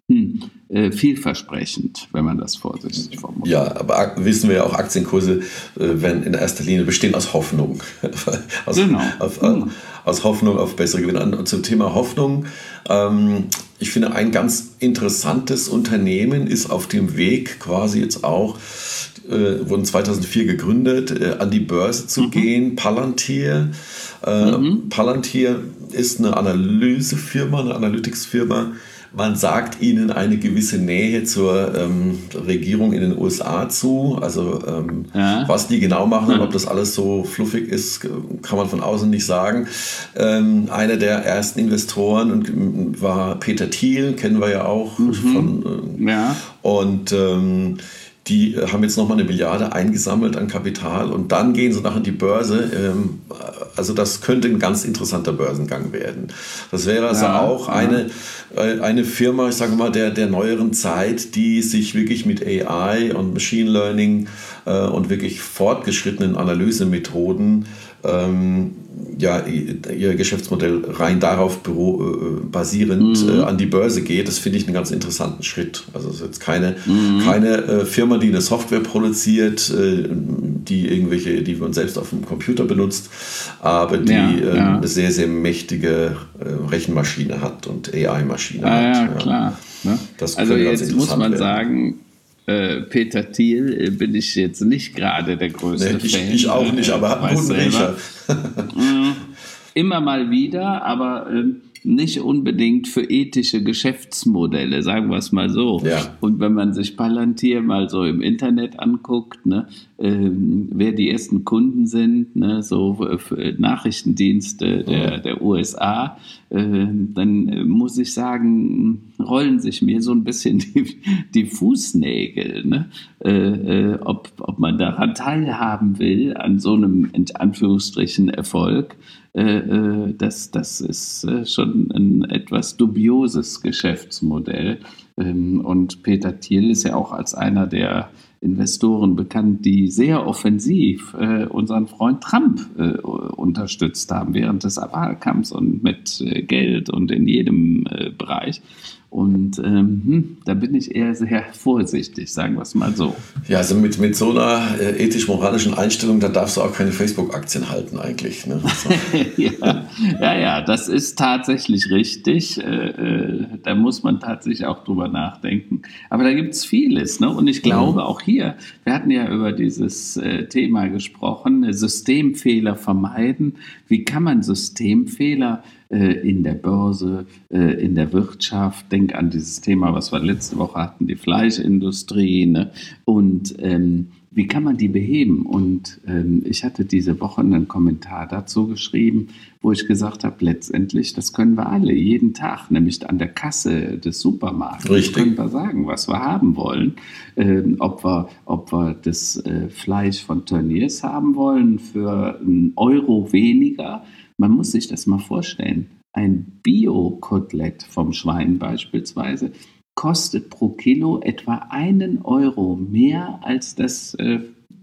hm, äh, vielversprechend, wenn man das vorsichtig formuliert. Ja, aber wissen wir ja auch, Aktienkurse äh, werden in erster Linie bestehen aus Hoffnung. aus, genau. auf, Hm. aus Hoffnung auf bessere Gewinne. Und zum Thema Hoffnung, ähm, ich finde, ein ganz interessantes Unternehmen ist auf dem Weg quasi jetzt auch, äh, wurden zweitausendvier gegründet, äh, an die Börse zu mhm. gehen, Palantir. Äh, mhm. Palantir ist eine Analysefirma, eine Analytics-Firma. Man sagt ihnen eine gewisse Nähe zur ähm, Regierung in den U S A zu. Also ähm, ja. was die genau machen und ob das alles so fluffig ist, kann man von außen nicht sagen. Ähm, einer der ersten Investoren und, war Peter Thiel, kennen wir ja auch. Mhm. Von, äh, ja. Und ähm, die haben jetzt nochmal eine Milliarde eingesammelt an Kapital und dann gehen sie nachher an die Börse. Also das könnte ein ganz interessanter Börsengang werden. Das wäre also ja, auch ja. eine, eine Firma, ich sage mal, der, der neueren Zeit, die sich wirklich mit A I und Machine Learning und wirklich fortgeschrittenen Analysemethoden ähm, ja, ihr Geschäftsmodell rein darauf büro, äh, basierend mhm. äh, an die Börse geht. Das finde ich einen ganz interessanten Schritt. Also es ist jetzt keine, mhm. keine äh, Firma, die eine Software produziert, äh, die irgendwelche, die man selbst auf dem Computer benutzt, aber die ja, äh, ja. eine sehr, sehr mächtige äh, Rechenmaschine hat und A I-Maschine ah, hat. Ja, ja, klar. Ne? Das also jetzt muss man werden. sagen, äh, Peter Thiel äh, bin ich jetzt nicht gerade der größte nee, ich, Fan. Ich auch nicht, aber hat einen guten Riecher. Immer mal wieder, aber äh, nicht unbedingt für ethische Geschäftsmodelle, sagen wir es mal so. Ja. Und wenn man sich Palantir mal so im Internet anguckt, ne, äh, wer die ersten Kunden sind, ne, so für Nachrichtendienste der, der U S A, äh, dann äh, muss ich sagen, rollen sich mir so ein bisschen die, die Fußnägel, ne? äh, äh, ob, ob man daran teilhaben will, an so einem, in Anführungsstrichen, Erfolg. Äh, das, das ist äh, schon ein etwas dubioses Geschäftsmodell. Ähm, und Peter Thiel ist ja auch als einer der Investoren bekannt, die sehr offensiv äh, unseren Freund Trump äh, unterstützt haben während des Wahlkampfs und mit äh, Geld und in jedem äh, Bereich. Und ähm, hm, da bin ich eher sehr vorsichtig, sagen wir es mal so. Ja, also mit, mit so einer äh, ethisch-moralischen Einstellung, da darfst du auch keine Facebook-Aktien halten eigentlich. Ne? So. ja, ja, ja, das ist tatsächlich richtig. Äh, äh, da muss man tatsächlich auch drüber nachdenken. Aber da gibt es vieles. Ne? Und ich glaube mhm. auch hier, wir hatten ja über dieses äh, Thema gesprochen, Systemfehler vermeiden. Wie kann man Systemfehler in der Börse, in der Wirtschaft, denk an dieses Thema, was wir letzte Woche hatten, die Fleischindustrie, ne? Und ähm, wie kann man die beheben? Und ähm, ich hatte diese Woche einen Kommentar dazu geschrieben, wo ich gesagt habe, letztendlich, das können wir alle, jeden Tag, nämlich an der Kasse des Supermarktes. Richtig. Können wir sagen, was wir haben wollen, ähm, ob wir, ob wir das äh, Fleisch von Tönnies haben wollen für einen Euro weniger. Man muss sich das mal vorstellen. Ein Bio-Kotelett vom Schwein beispielsweise kostet pro Kilo etwa einen Euro mehr als das äh,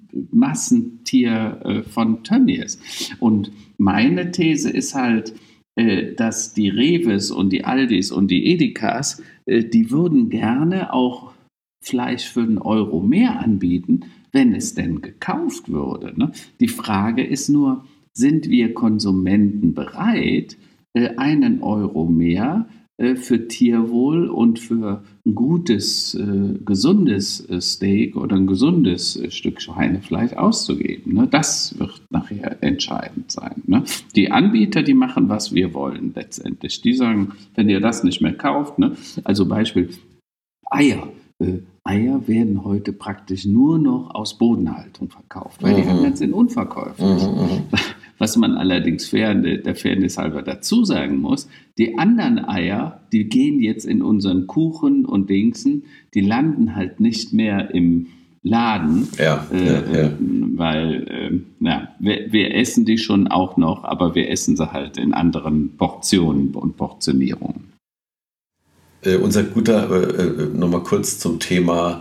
Massentier äh, von Tönnies. Und meine These ist halt, äh, dass die Reves und die Aldis und die Edekas, äh, die würden gerne auch Fleisch für einen Euro mehr anbieten, wenn es denn gekauft würde. Ne? Die Frage ist nur, sind wir Konsumenten bereit, einen Euro mehr für Tierwohl und für ein gutes, gesundes Steak oder ein gesundes Stück Schweinefleisch auszugeben? Das wird nachher entscheidend sein. Die Anbieter, die machen, was wir wollen letztendlich. Die sagen, wenn ihr das nicht mehr kauft, also Beispiel Eier. Eier werden heute praktisch nur noch aus Bodenhaltung verkauft, weil mhm. die anderen sind unverkäuflich. Mhm. Was man allerdings der Fairness halber dazu sagen muss, die anderen Eier, die gehen jetzt in unseren Kuchen und Dingsen, die landen halt nicht mehr im Laden, ja, äh, ja, ja. weil äh, ja, wir, wir essen die schon auch noch, aber wir essen sie halt in anderen Portionen und Portionierungen. Äh, unser guter, äh, nochmal kurz zum Thema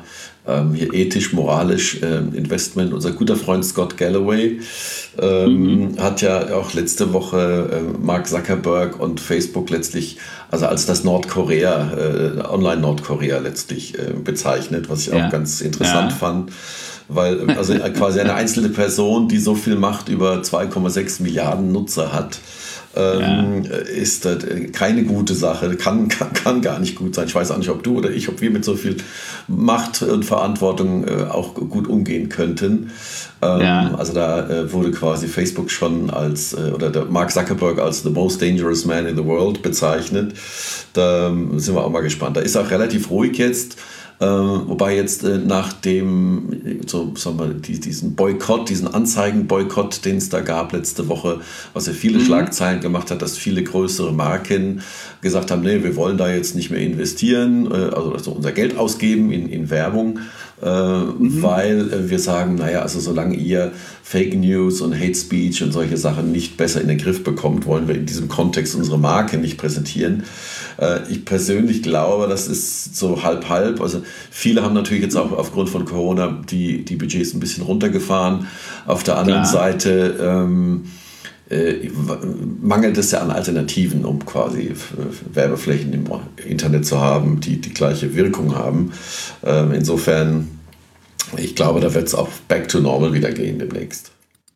ähm, hier ethisch, moralisch ähm, Investment. Unser guter Freund Scott Galloway ähm, mhm. hat ja auch letzte Woche äh, Mark Zuckerberg und Facebook letztlich, also als das Nordkorea, äh, Online-Nordkorea letztlich äh, bezeichnet, was ich ja. auch ganz interessant ja. fand. Weil also quasi eine einzelne Person, die so viel Macht über zwei Komma sechs Milliarden Nutzer hat, ähm, ja. ist das keine gute Sache, kann, kann, kann gar nicht gut sein. Ich weiß auch nicht, ob du oder ich, ob wir mit so viel Macht und Verantwortung äh, auch gut umgehen könnten. Ähm, ja. Also da äh, wurde quasi Facebook schon als, äh, oder der Mark Zuckerberg als the most dangerous man in the world bezeichnet. Da ähm, sind wir auch mal gespannt. Da ist auch relativ ruhig jetzt. Äh, wobei jetzt äh, nach dem, so, sagen wir, die, diesen Boykott, diesen Anzeigenboykott, den es da gab letzte Woche, was ja viele mhm. Schlagzeilen gemacht hat, dass viele größere Marken gesagt haben, nee, wir wollen da jetzt nicht mehr investieren, äh, also, also unser Geld ausgeben in, in Werbung, äh, mhm. weil äh, wir sagen, naja, also solange ihr Fake News und Hate Speech und solche Sachen nicht besser in den Griff bekommt, wollen wir in diesem Kontext unsere Marke nicht präsentieren. Äh, ich persönlich glaube, das ist so halb-halb. Also viele haben natürlich jetzt auch aufgrund von Corona die, die Budgets ein bisschen runtergefahren. Auf der anderen Klar. Seite ähm, äh, mangelt es ja an Alternativen, um quasi Werbeflächen im Internet zu haben, die die gleiche Wirkung haben. Ähm, insofern, ich glaube, da wird es auch back to normal wieder gehen demnächst.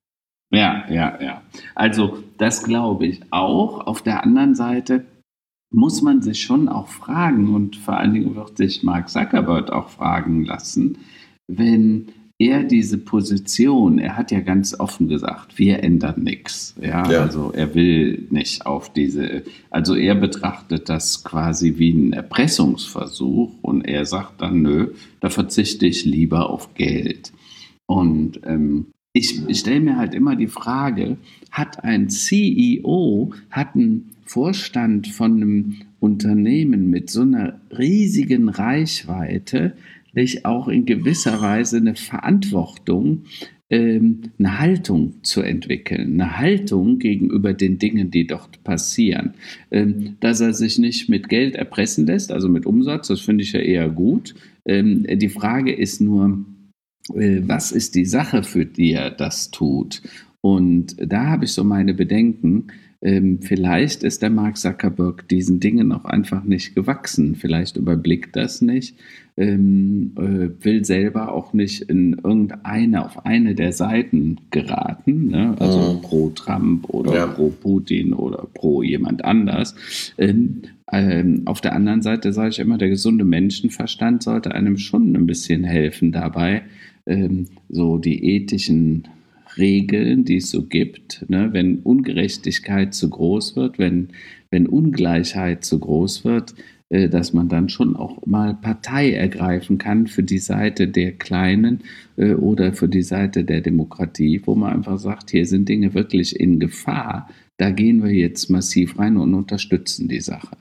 Ja, ja, ja. Also das glaube ich auch. Auf der anderen Seite muss man sich schon auch fragen, und vor allen Dingen wird sich Mark Zuckerberg auch fragen lassen, wenn er diese Position, er hat ja ganz offen gesagt, wir ändern nichts. Ja, ja. Also er will nicht auf diese, also er betrachtet das quasi wie einen Erpressungsversuch, und er sagt dann, nö, da verzichte ich lieber auf Geld. Und ähm, ich, ich stelle mir halt immer die Frage, hat ein C E O, hat ein Vorstand von einem Unternehmen mit so einer riesigen Reichweite nicht auch in gewisser Weise eine Verantwortung, ähm, eine Haltung zu entwickeln, eine Haltung gegenüber den Dingen, die dort passieren. Ähm, dass er sich nicht mit Geld erpressen lässt, also mit Umsatz, das finde ich ja eher gut. Ähm, die Frage ist nur, äh, was ist die Sache, für die er das tut? Und da habe ich so meine Bedenken. Ähm, vielleicht ist der Mark Zuckerberg diesen Dingen auch einfach nicht gewachsen. Vielleicht überblickt das nicht, ähm, äh, will selber auch nicht in irgendeine, auf eine der Seiten geraten, ne? Also mhm. pro Trump oder ja. pro Putin oder pro jemand anders. Ähm, ähm, auf der anderen Seite sage ich immer, der gesunde Menschenverstand sollte einem schon ein bisschen helfen dabei, ähm, so die ethischen Regeln, die es so gibt, ne? Wenn Ungerechtigkeit zu groß wird, wenn, wenn Ungleichheit zu groß wird, äh, dass man dann schon auch mal Partei ergreifen kann für die Seite der Kleinen äh, oder für die Seite der Demokratie, wo man einfach sagt, hier sind Dinge wirklich in Gefahr, da gehen wir jetzt massiv rein und unterstützen die Sache.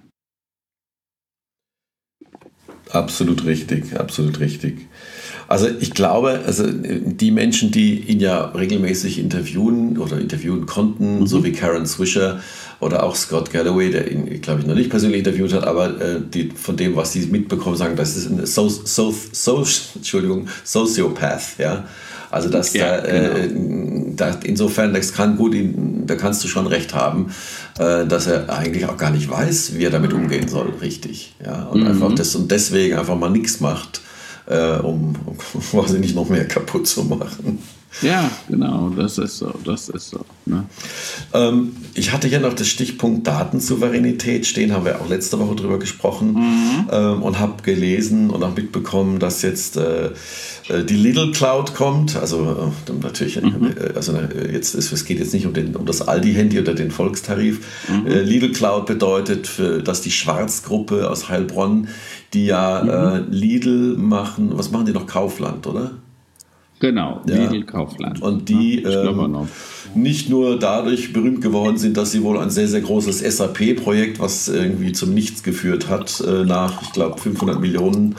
Absolut richtig, absolut richtig. Also ich glaube, also die Menschen, die ihn ja regelmäßig interviewen oder interviewen konnten, mhm. so wie Karen Swisher oder auch Scott Galloway, der ihn, glaube ich, noch nicht persönlich interviewt hat, aber äh, die, von dem, was sie mitbekommen, sagen, das ist ein so, so, so, Entschuldigung, Sociopath, ja. Also das, ja, da, genau. äh, da, insofern, das kann gut, da kannst du schon recht haben, äh, dass er eigentlich auch gar nicht weiß, wie er damit umgehen soll, richtig. Ja? Und, mhm. einfach das, und deswegen einfach mal nichts macht, äh, um, um quasi nicht noch mehr kaputt zu machen. Ja, genau, das ist so, das ist so. Ne? Ähm, ich hatte hier noch das Stichpunkt Datensouveränität stehen, haben wir auch letzte Woche drüber gesprochen, mhm. ähm, und habe gelesen und auch mitbekommen, dass jetzt äh, die Lidl Cloud kommt, also äh, natürlich, mhm. äh, also äh, jetzt ist, es geht jetzt nicht um, den, um das Aldi-Handy oder den Volkstarif. Mhm. Äh, Lidl Cloud bedeutet, für, dass die Schwarzgruppe aus Heilbronn, die ja mhm. äh, Lidl machen, was machen die noch? Kaufland, oder? Genau, ja. Lidl Kaufland. Und die ja, ähm, nicht nur dadurch berühmt geworden sind, dass sie wohl ein sehr, sehr großes S A P-Projekt, was irgendwie zum Nichts geführt hat, äh, nach, ich glaube, fünfhundert Millionen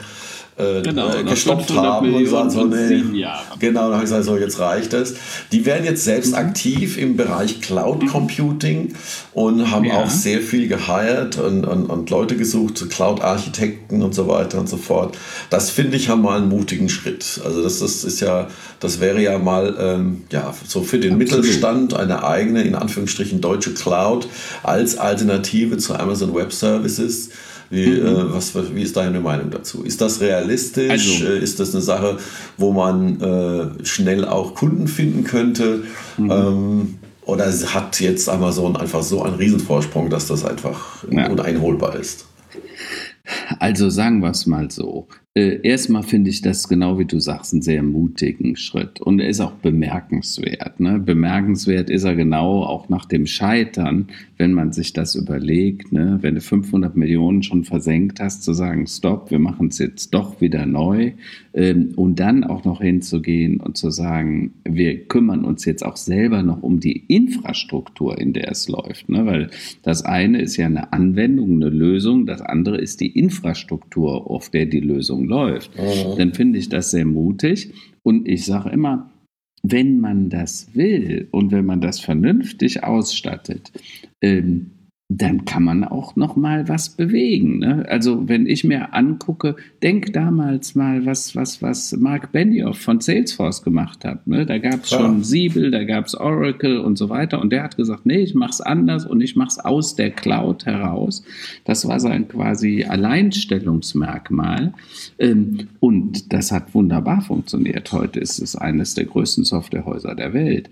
äh, genau, äh, gestoppt haben und sagen so, nee, genau, dann habe ich gesagt, so, jetzt reicht es. Die werden jetzt selbst mhm. aktiv im Bereich Cloud Computing und haben ja. auch sehr viel geheiert und, und, und Leute gesucht, Cloud-Architekten und so weiter und so fort. Das finde ich ja mal einen mutigen Schritt. Also das, das ist ja, das wäre ja mal ähm, ja, so für den Absolut. Mittelstand eine eigene, in Anführungsstrichen, deutsche Cloud als Alternative zu Amazon Web Services. Wie, mhm. äh, was, wie ist deine Meinung dazu? Ist das realistisch? Also, äh, ist das eine Sache, wo man äh, schnell auch Kunden finden könnte? Mhm. Ähm, oder hat jetzt Amazon einfach so einen Riesenvorsprung, dass das einfach ja. uneinholbar ist? Also sagen wir es mal so. Äh, erstmal finde ich das, genau wie du sagst, einen sehr mutigen Schritt. Und er ist auch bemerkenswert. Ne? Bemerkenswert ist er genau auch nach dem Scheitern, wenn man sich das überlegt. Ne? Wenn du fünfhundert Millionen schon versenkt hast, zu sagen, stopp, wir machen es jetzt doch wieder neu. Ähm, und dann auch noch hinzugehen und zu sagen, wir kümmern uns jetzt auch selber noch um die Infrastruktur, in der es läuft. Ne? Weil das eine ist ja eine Anwendung, eine Lösung. Das andere ist die Infrastruktur, auf der die Lösung läuft, mhm. dann finde ich das sehr mutig. Und ich sage immer, wenn man das will und wenn man das vernünftig ausstattet, ähm, dann kann man auch noch mal was bewegen. Ne? Also wenn ich mir angucke, denk damals mal, was, was, was Mark Benioff von Salesforce gemacht hat. Ne? Da gab es ja. schon Siebel, da gab es Oracle und so weiter. Und der hat gesagt, nee, ich mache es anders und ich mache es aus der Cloud heraus. Das war sein quasi Alleinstellungsmerkmal. Und das hat wunderbar funktioniert. Heute ist es eines der größten Softwarehäuser der Welt.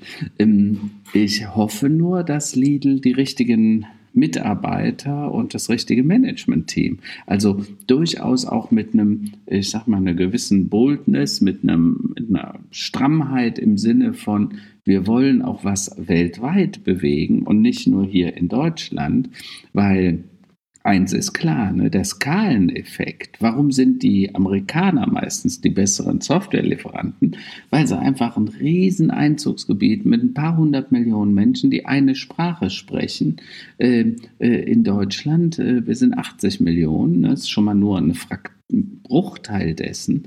Ich hoffe nur, dass Lidl die richtigen Mitarbeiter und das richtige Management-Team. Also durchaus auch mit einem, ich sag mal, einer gewissen Boldness, mit, einem, mit einer Strammheit im Sinne von, wir wollen auch was weltweit bewegen und nicht nur hier in Deutschland, weil eins ist klar, ne, der Skaleneffekt. Warum sind die Amerikaner meistens die besseren Softwarelieferanten? Weil sie einfach ein riesen Einzugsgebiet mit ein paar hundert Millionen Menschen, die eine Sprache sprechen. Äh, äh, in Deutschland, äh, wir sind achtzig Millionen, das ist schon mal nur eine Fraktion. Ein Bruchteil dessen.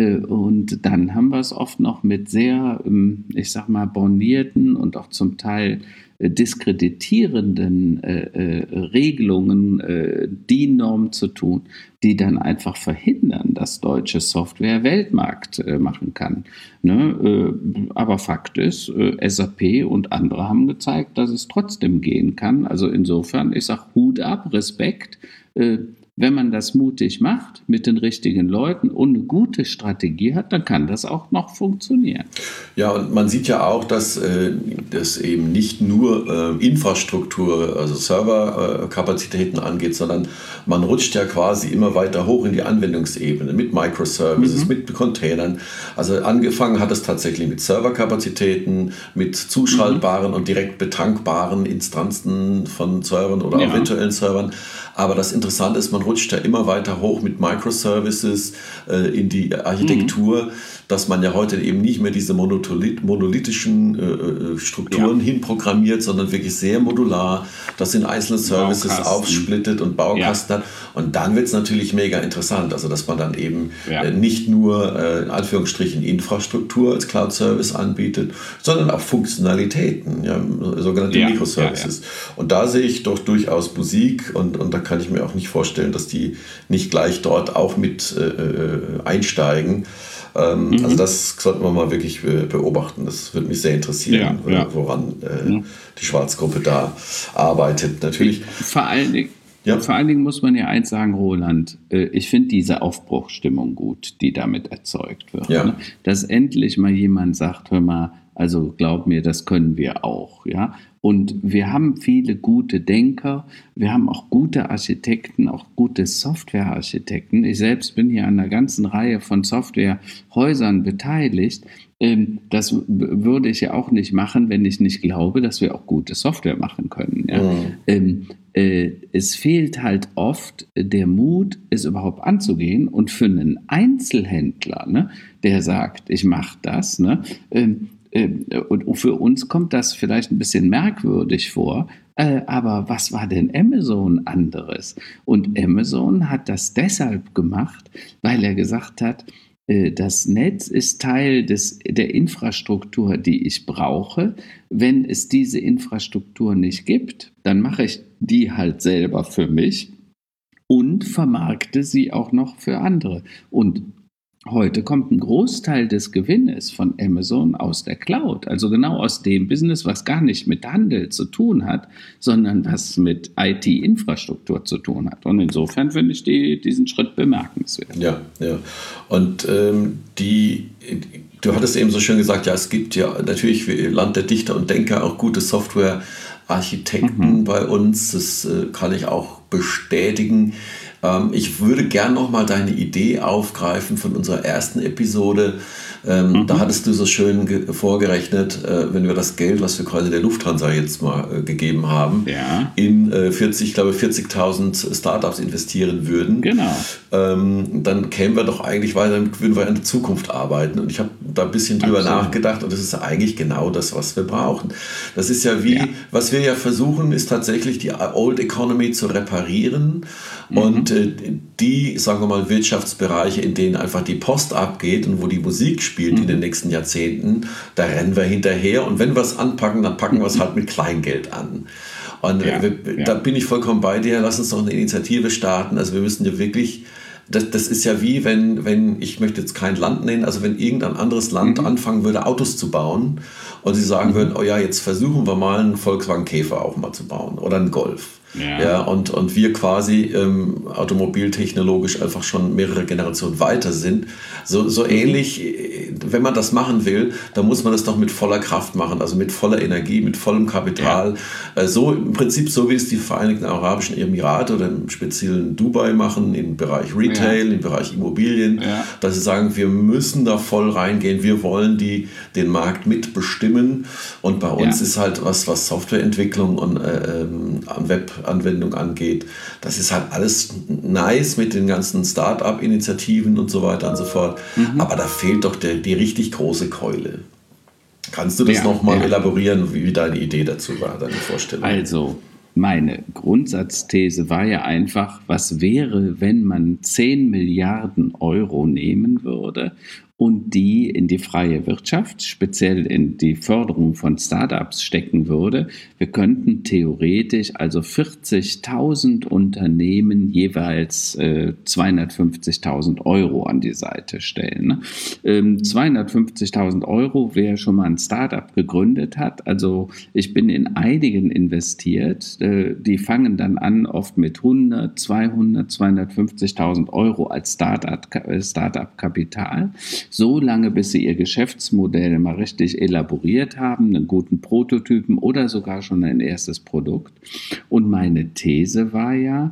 Und dann haben wir es oft noch mit sehr, ich sag mal, bornierten und auch zum Teil diskreditierenden äh, äh, Regelungen, äh, D I N-Normen zu tun, die dann einfach verhindern, dass deutsche Software Weltmarkt äh, machen kann. Ne? Äh, aber Fakt ist, äh, S A P und andere haben gezeigt, dass es trotzdem gehen kann. Also insofern, ich sage Hut ab, Respekt. Äh, Wenn man das mutig macht, mit den richtigen Leuten und eine gute Strategie hat, dann kann das auch noch funktionieren. Ja, und man sieht ja auch, dass äh, das eben nicht nur äh, Infrastruktur, also Serverkapazitäten äh, angeht, sondern man rutscht ja quasi immer weiter hoch in die Anwendungsebene mit Microservices, mhm. mit Containern. Also angefangen hat es tatsächlich mit Serverkapazitäten, mit zuschaltbaren mhm. und direkt betankbaren Instanzen von Servern oder ja. auch virtuellen Servern. Aber das Interessante ist, man rutscht ja immer weiter hoch mit Microservices äh, in die Architektur, mhm. dass man ja heute eben nicht mehr diese monolith- monolithischen äh, Strukturen ja. hinprogrammiert, sondern wirklich sehr modular, das in einzelne Services Baukasten. aufsplittet und Baukasten ja. hat. Und dann wird es natürlich mega interessant, also dass man dann eben ja. äh, nicht nur äh, in Anführungsstrichen Infrastruktur als Cloud-Service anbietet, sondern auch Funktionalitäten, ja, sogenannte ja. Microservices. Ja, ja. Und da sehe ich doch durchaus Musik und, und da kann ich mir auch nicht vorstellen, dass die nicht gleich dort auch mit äh, einsteigen. Ähm, mhm. Also das sollten wir mal wirklich beobachten. Das würde mich sehr interessieren, ja, ja. woran äh, ja. die Schwarzgruppe da arbeitet. Natürlich. Vor allen Dingen, ja. vor allen Dingen muss man ja eins sagen, Roland, äh, ich finde diese Aufbruchsstimmung gut, die damit erzeugt wird. Ja. Ne? Dass endlich mal jemand sagt, hör mal, also glaub mir, das können wir auch, ja. Und wir haben viele gute Denker, wir haben auch gute Architekten, auch gute Softwarearchitekten. Ich selbst bin hier an einer ganzen Reihe von Softwarehäusern beteiligt. Das würde ich ja auch nicht machen, wenn ich nicht glaube, dass wir auch gute Software machen können. Ja. Mhm. Es fehlt halt oft der Mut, es überhaupt anzugehen. Und für einen Einzelhändler, ne, der sagt, ich mache das, ne, äh, und für uns kommt das vielleicht ein bisschen merkwürdig vor, äh, aber was war denn Amazon anderes? Und Amazon hat das deshalb gemacht, weil er gesagt hat, äh, das Netz ist Teil des, der Infrastruktur, die ich brauche. Wenn es diese Infrastruktur nicht gibt, dann mache ich die halt selber für mich und vermarkte sie auch noch für andere. Und heute kommt ein Großteil des Gewinnes von Amazon aus der Cloud, also genau aus dem Business, was gar nicht mit Handel zu tun hat, sondern was mit I T-Infrastruktur zu tun hat. Und insofern finde ich die, diesen Schritt bemerkenswert. Ja, ja. Und ähm, die, du hattest eben so schön gesagt, ja, es gibt ja natürlich für Land der Dichter und Denker auch gute Software-Architekten mhm. bei uns. Das äh, kann ich auch bestätigen. Ich würde gern nochmal deine Idee aufgreifen von unserer ersten Episode. Ähm, mhm. Da hattest du so schön ge- vorgerechnet, äh, wenn wir das Geld, was wir quasi der Lufthansa jetzt mal äh, gegeben haben, ja. in äh, vierzig, ich glaube vierzigtausend Startups investieren würden, genau. ähm, dann kämen wir doch eigentlich weiter, dann würden wir in der Zukunft arbeiten. Und ich habe da ein bisschen drüber Absolut. nachgedacht und das ist eigentlich genau das, was wir brauchen. Das ist ja wie, ja. was wir ja versuchen, ist tatsächlich die Old Economy zu reparieren mhm. und äh, die, sagen wir mal, Wirtschaftsbereiche, in denen einfach die Post abgeht und wo die Musik spielt mhm. in den nächsten Jahrzehnten, da rennen wir hinterher und wenn wir es anpacken, dann packen wir es halt mit Kleingeld an. Und ja, wir, ja. da bin ich vollkommen bei dir, lass uns doch eine Initiative starten, also wir müssen ja wirklich, das, das ist ja wie, wenn, wenn, ich möchte jetzt kein Land nennen, also wenn irgendein anderes Land mhm. anfangen würde, Autos zu bauen und sie sagen mhm. würden, oh ja, jetzt versuchen wir mal einen Volkswagen Käfer auch mal zu bauen oder einen Golf. Ja. Ja, und, und wir quasi ähm, automobiltechnologisch einfach schon mehrere Generationen weiter sind. So, so ähnlich, wenn man das machen will, dann muss man das doch mit voller Kraft machen, also mit voller Energie, mit vollem Kapital. Ja. Äh, so im Prinzip so, wie es die Vereinigten Arabischen Emirate oder im speziellen Dubai machen, im Bereich Retail, ja. im Bereich Immobilien, ja. dass sie sagen, wir müssen da voll reingehen, wir wollen die, den Markt mitbestimmen. Und bei uns ja. ist halt was, was Softwareentwicklung und äh, ähm, Web Anwendung angeht. Das ist halt alles nice mit den ganzen Start-up-Initiativen und so weiter und so fort. Mhm. Aber da fehlt doch der, die richtig große Keule. Kannst du das ja, nochmal ja. elaborieren, wie deine Idee dazu war, deine Vorstellung? Also, meine Grundsatzthese war ja einfach, was wäre, wenn man zehn Milliarden Euro nehmen würde und die in die freie Wirtschaft, speziell in die Förderung von Startups stecken würde. Wir könnten theoretisch also vierzigtausend Unternehmen jeweils äh, zweihundertfünfzigtausend Euro an die Seite stellen. Ne? Ähm, zweihundertfünfzigtausend Euro, wer schon mal ein Startup gegründet hat. Also ich bin in einigen investiert. Äh, die fangen dann an oft mit hundert, zweihundert, zweihundertfünfzigtausend Euro als Startup, äh, Startup-Kapital. So lange, bis sie ihr Geschäftsmodell mal richtig elaboriert haben, einen guten Prototypen oder sogar schon ein erstes Produkt. Und meine These war ja,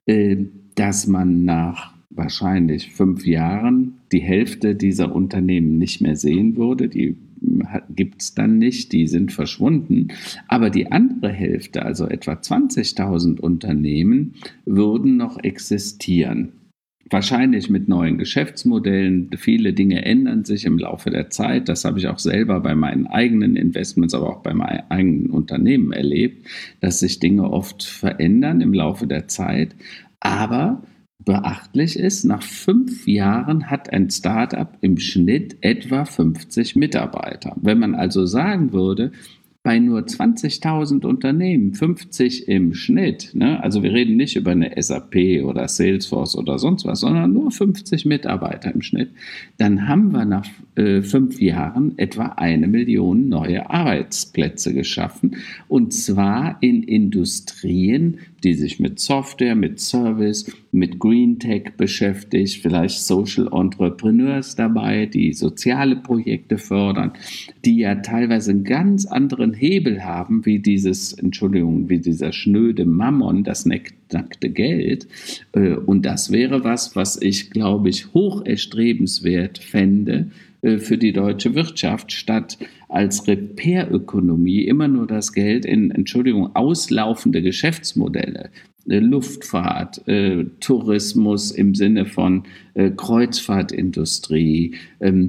dass man nach wahrscheinlich fünf Jahren die Hälfte dieser Unternehmen nicht mehr sehen würde. Die gibt es dann nicht, die sind verschwunden. Aber die andere Hälfte, also etwa zwanzigtausend Unternehmen, würden noch existieren. Wahrscheinlich mit neuen Geschäftsmodellen. Viele Dinge ändern sich im Laufe der Zeit. Das habe ich auch selber bei meinen eigenen Investments, aber auch bei meinen eigenen Unternehmen erlebt, dass sich Dinge oft verändern im Laufe der Zeit. Aber beachtlich ist, nach fünf Jahren hat ein Startup im Schnitt etwa fünfzig Mitarbeiter. Wenn man also sagen würde, bei nur zwanzigtausend Unternehmen, fünfzig im Schnitt, ne? Also wir reden nicht über eine S A P oder Salesforce oder sonst was, sondern nur fünfzig Mitarbeiter im Schnitt, dann haben wir nach äh, fünf Jahren etwa eine Million neue Arbeitsplätze geschaffen und zwar in Industrien, die sich mit Software, mit Service, mit Green Tech beschäftigt, vielleicht Social Entrepreneurs dabei, die soziale Projekte fördern, die ja teilweise einen ganz anderen Hebel haben, wie dieses, Entschuldigung, wie dieser schnöde Mammon, das nackte Geld. Und das wäre was, was ich, glaube ich, hoch erstrebenswert fände für die deutsche Wirtschaft, statt als Repair-Ökonomie immer nur das Geld in, Entschuldigung, auslaufende Geschäftsmodelle, äh, Luftfahrt, äh, Tourismus im Sinne von äh, Kreuzfahrtindustrie, ähm,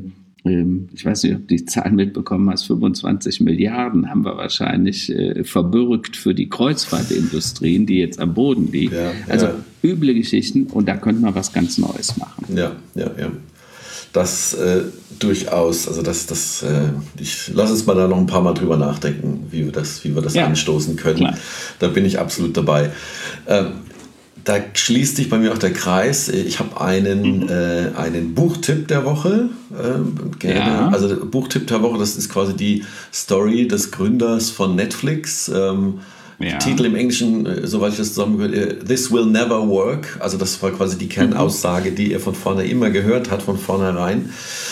ähm, ich weiß nicht, ob du die Zahlen mitbekommen hast, fünfundzwanzig Milliarden haben wir wahrscheinlich äh, verbürgt für die Kreuzfahrtindustrien, die jetzt am Boden liegen. Ja, also ja. Üble Geschichten, und da könnte man was ganz Neues machen. Ja, ja, ja. Das äh, durchaus, also das, das, äh, ich lass uns mal da noch ein paar Mal drüber nachdenken, wie wir das, wie wir das ja. anstoßen können. Klar. Da bin ich absolut dabei. Ähm, da schließt sich bei mir auch der Kreis. Ich habe einen, mhm. äh, einen Buchtipp der Woche. Äh, gerne. Ja. Also der Buchtipp der Woche, das ist quasi die Story des Gründers von Netflix. Ähm, Ja. Titel im Englischen, soweit ich das zusammengehört, This Will Never Work. Also das war quasi die Kernaussage, die er von vorne immer gehört hat, von vornherein.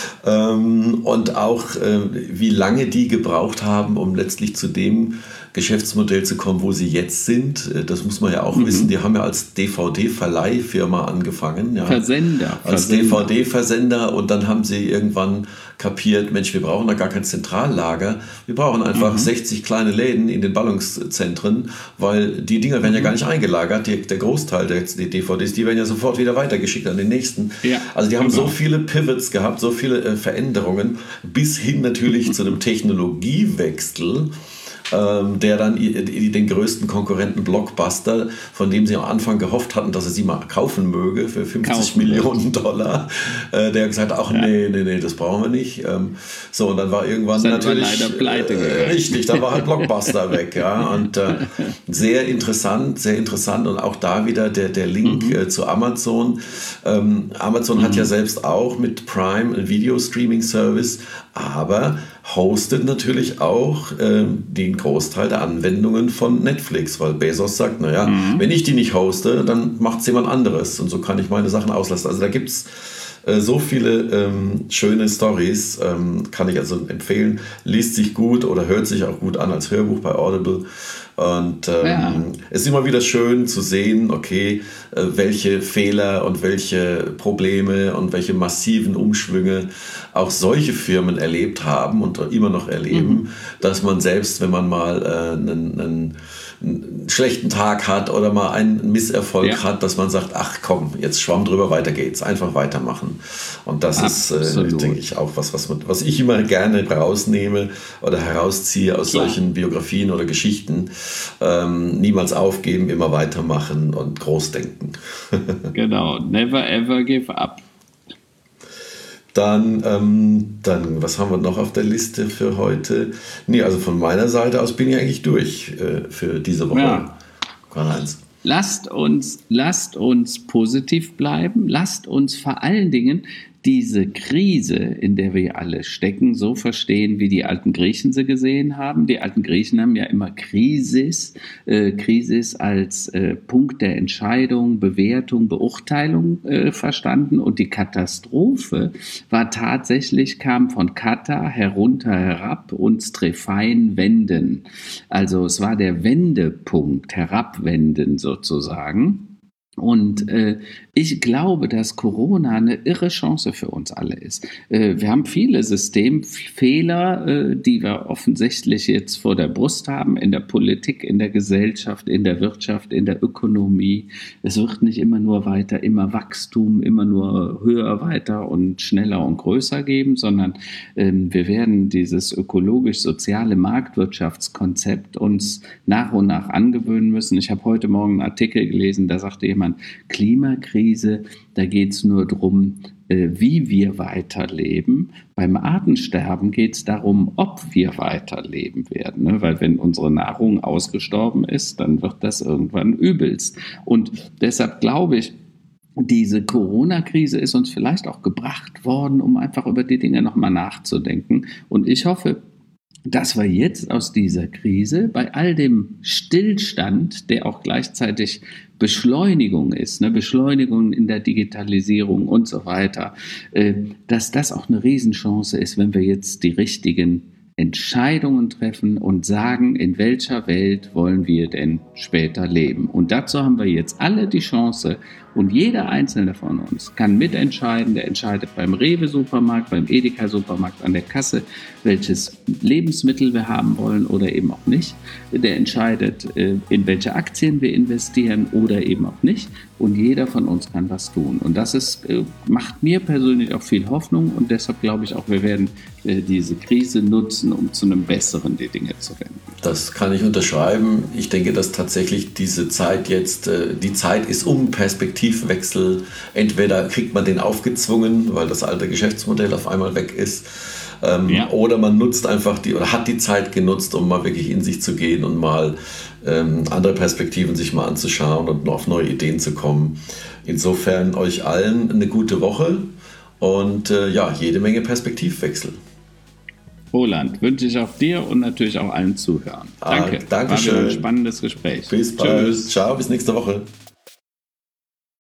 Und auch, wie lange die gebraucht haben, um letztlich zu dem Geschäftsmodell zu kommen, wo sie jetzt sind. Das muss man ja auch mhm. wissen. Die haben ja als D V D-Verleihfirma angefangen. Ja. Versender. Als Versender. D V D-Versender, und dann haben sie irgendwann kapiert, Mensch, wir brauchen da gar kein Zentrallager. Wir brauchen einfach mhm. sechzig kleine Läden in den Ballungszentren, weil die Dinger werden mhm. ja gar nicht eingelagert. Die, der Großteil der D V Ds, die werden ja sofort wieder weitergeschickt an den nächsten. Ja. Also die haben genau. so viele Pivots gehabt, so viele äh, Veränderungen, bis hin natürlich zu einem Technologiewechsel, der dann den größten Konkurrenten Blockbuster, von dem sie am Anfang gehofft hatten, dass er sie mal kaufen möge für fünfzig Millionen Dollar, der gesagt hat, ach ja. nee, nee, nee, das brauchen wir nicht. So, und dann war irgendwann das natürlich leider pleite äh, richtig, da war halt Blockbuster weg, ja, und äh, sehr interessant, sehr interessant, und auch da wieder der, der Link mhm. äh, zu Amazon. Ähm, Amazon mhm. hat ja selbst auch mit Prime einen Video-Streaming-Service, aber hostet natürlich auch äh, den Großteil der Anwendungen von Netflix, weil Bezos sagt, naja, mhm. wenn ich die nicht hoste, dann macht es jemand anderes, und so kann ich meine Sachen auslassen. Also da gibt es äh, so viele ähm, schöne Storys, ähm, kann ich also empfehlen, liest sich gut oder hört sich auch gut an als Hörbuch bei Audible. Und ähm, ja. es ist immer wieder schön zu sehen, okay, äh, welche Fehler und welche Probleme und welche massiven Umschwünge auch solche Firmen erlebt haben und immer noch erleben, mhm. dass man selbst, wenn man mal äh, einen, einen, einen schlechten Tag hat oder mal einen Misserfolg ja. hat, dass man sagt, ach komm, jetzt schwamm drüber, weiter geht's, einfach weitermachen. Und das Absolut. ist, äh, denke ich, auch was, was, man, was ich immer gerne rausnehme oder herausziehe aus Klar. solchen Biografien oder Geschichten. Ähm, niemals aufgeben, immer weitermachen und groß denken. Genau, never ever give up. Dann, ähm, dann, was haben wir noch auf der Liste für heute? Nee, also von meiner Seite aus bin ich eigentlich durch äh, für diese Woche. Ja. Karl-Heinz. Lasst uns, lasst uns positiv bleiben, lasst uns vor allen Dingen diese Krise, in der wir alle stecken, so verstehen, wie die alten Griechen sie gesehen haben. Die alten Griechen haben ja immer Krisis, äh, Krisis als äh, Punkt der Entscheidung, Bewertung, Beurteilung äh, verstanden. Und die Katastrophe war tatsächlich, kam von Kata herunter herab und Strephein wenden. Also es war der Wendepunkt, herabwenden sozusagen. Und äh, ich glaube, dass Corona eine irre Chance für uns alle ist. Äh, wir haben viele Systemfehler, äh, die wir offensichtlich jetzt vor der Brust haben, in der Politik, in der Gesellschaft, in der Wirtschaft, in der Ökonomie. Es wird nicht immer nur weiter, immer Wachstum, immer nur höher, weiter und schneller und größer geben, sondern äh, wir werden dieses ökologisch-soziale Marktwirtschaftskonzept uns nach und nach angewöhnen müssen. Ich habe heute Morgen einen Artikel gelesen, da sagte jemand, Klimakrise, da geht es nur darum, äh, wie wir weiterleben. Beim Artensterben geht es darum, ob wir weiterleben werden. Ne? Weil wenn unsere Nahrung ausgestorben ist, dann wird das irgendwann übelst. Und deshalb glaube ich, diese Corona-Krise ist uns vielleicht auch gebracht worden, um einfach über die Dinge nochmal nachzudenken. Und ich hoffe, dass wir jetzt aus dieser Krise bei all dem Stillstand, der auch gleichzeitig Beschleunigung ist, ne, Beschleunigung in der Digitalisierung und so weiter, äh, dass das auch eine Riesenchance ist, wenn wir jetzt die richtigen Entscheidungen treffen und sagen, in welcher Welt wollen wir denn später leben. Und dazu haben wir jetzt alle die Chance, Und jeder Einzelne von uns kann mitentscheiden, der entscheidet beim Rewe-Supermarkt, beim Edeka-Supermarkt an der Kasse, welches Lebensmittel wir haben wollen oder eben auch nicht. Der entscheidet, in welche Aktien wir investieren oder eben auch nicht. Und jeder von uns kann was tun. Und das ist, macht mir persönlich auch viel Hoffnung. Und deshalb glaube ich auch, wir werden diese Krise nutzen, um zu einem Besseren die Dinge zu wenden. Das kann ich unterschreiben. Ich denke, dass tatsächlich diese Zeit jetzt, die Zeit ist um Perspektivwechsel. Entweder kriegt man den aufgezwungen, weil das alte Geschäftsmodell auf einmal weg ist. Ähm, ja. Oder man nutzt einfach die oder hat die Zeit genutzt, um mal wirklich in sich zu gehen und mal ähm, andere Perspektiven sich mal anzuschauen und noch auf neue Ideen zu kommen. Insofern euch allen eine gute Woche und äh, ja, jede Menge Perspektivwechsel. Roland, wünsche ich auch dir und natürlich auch allen Zuhörern. Danke. Ah, Dankeschön. War wieder ein spannendes Gespräch. Bis bald. Tschüss. Ciao, bis nächste Woche.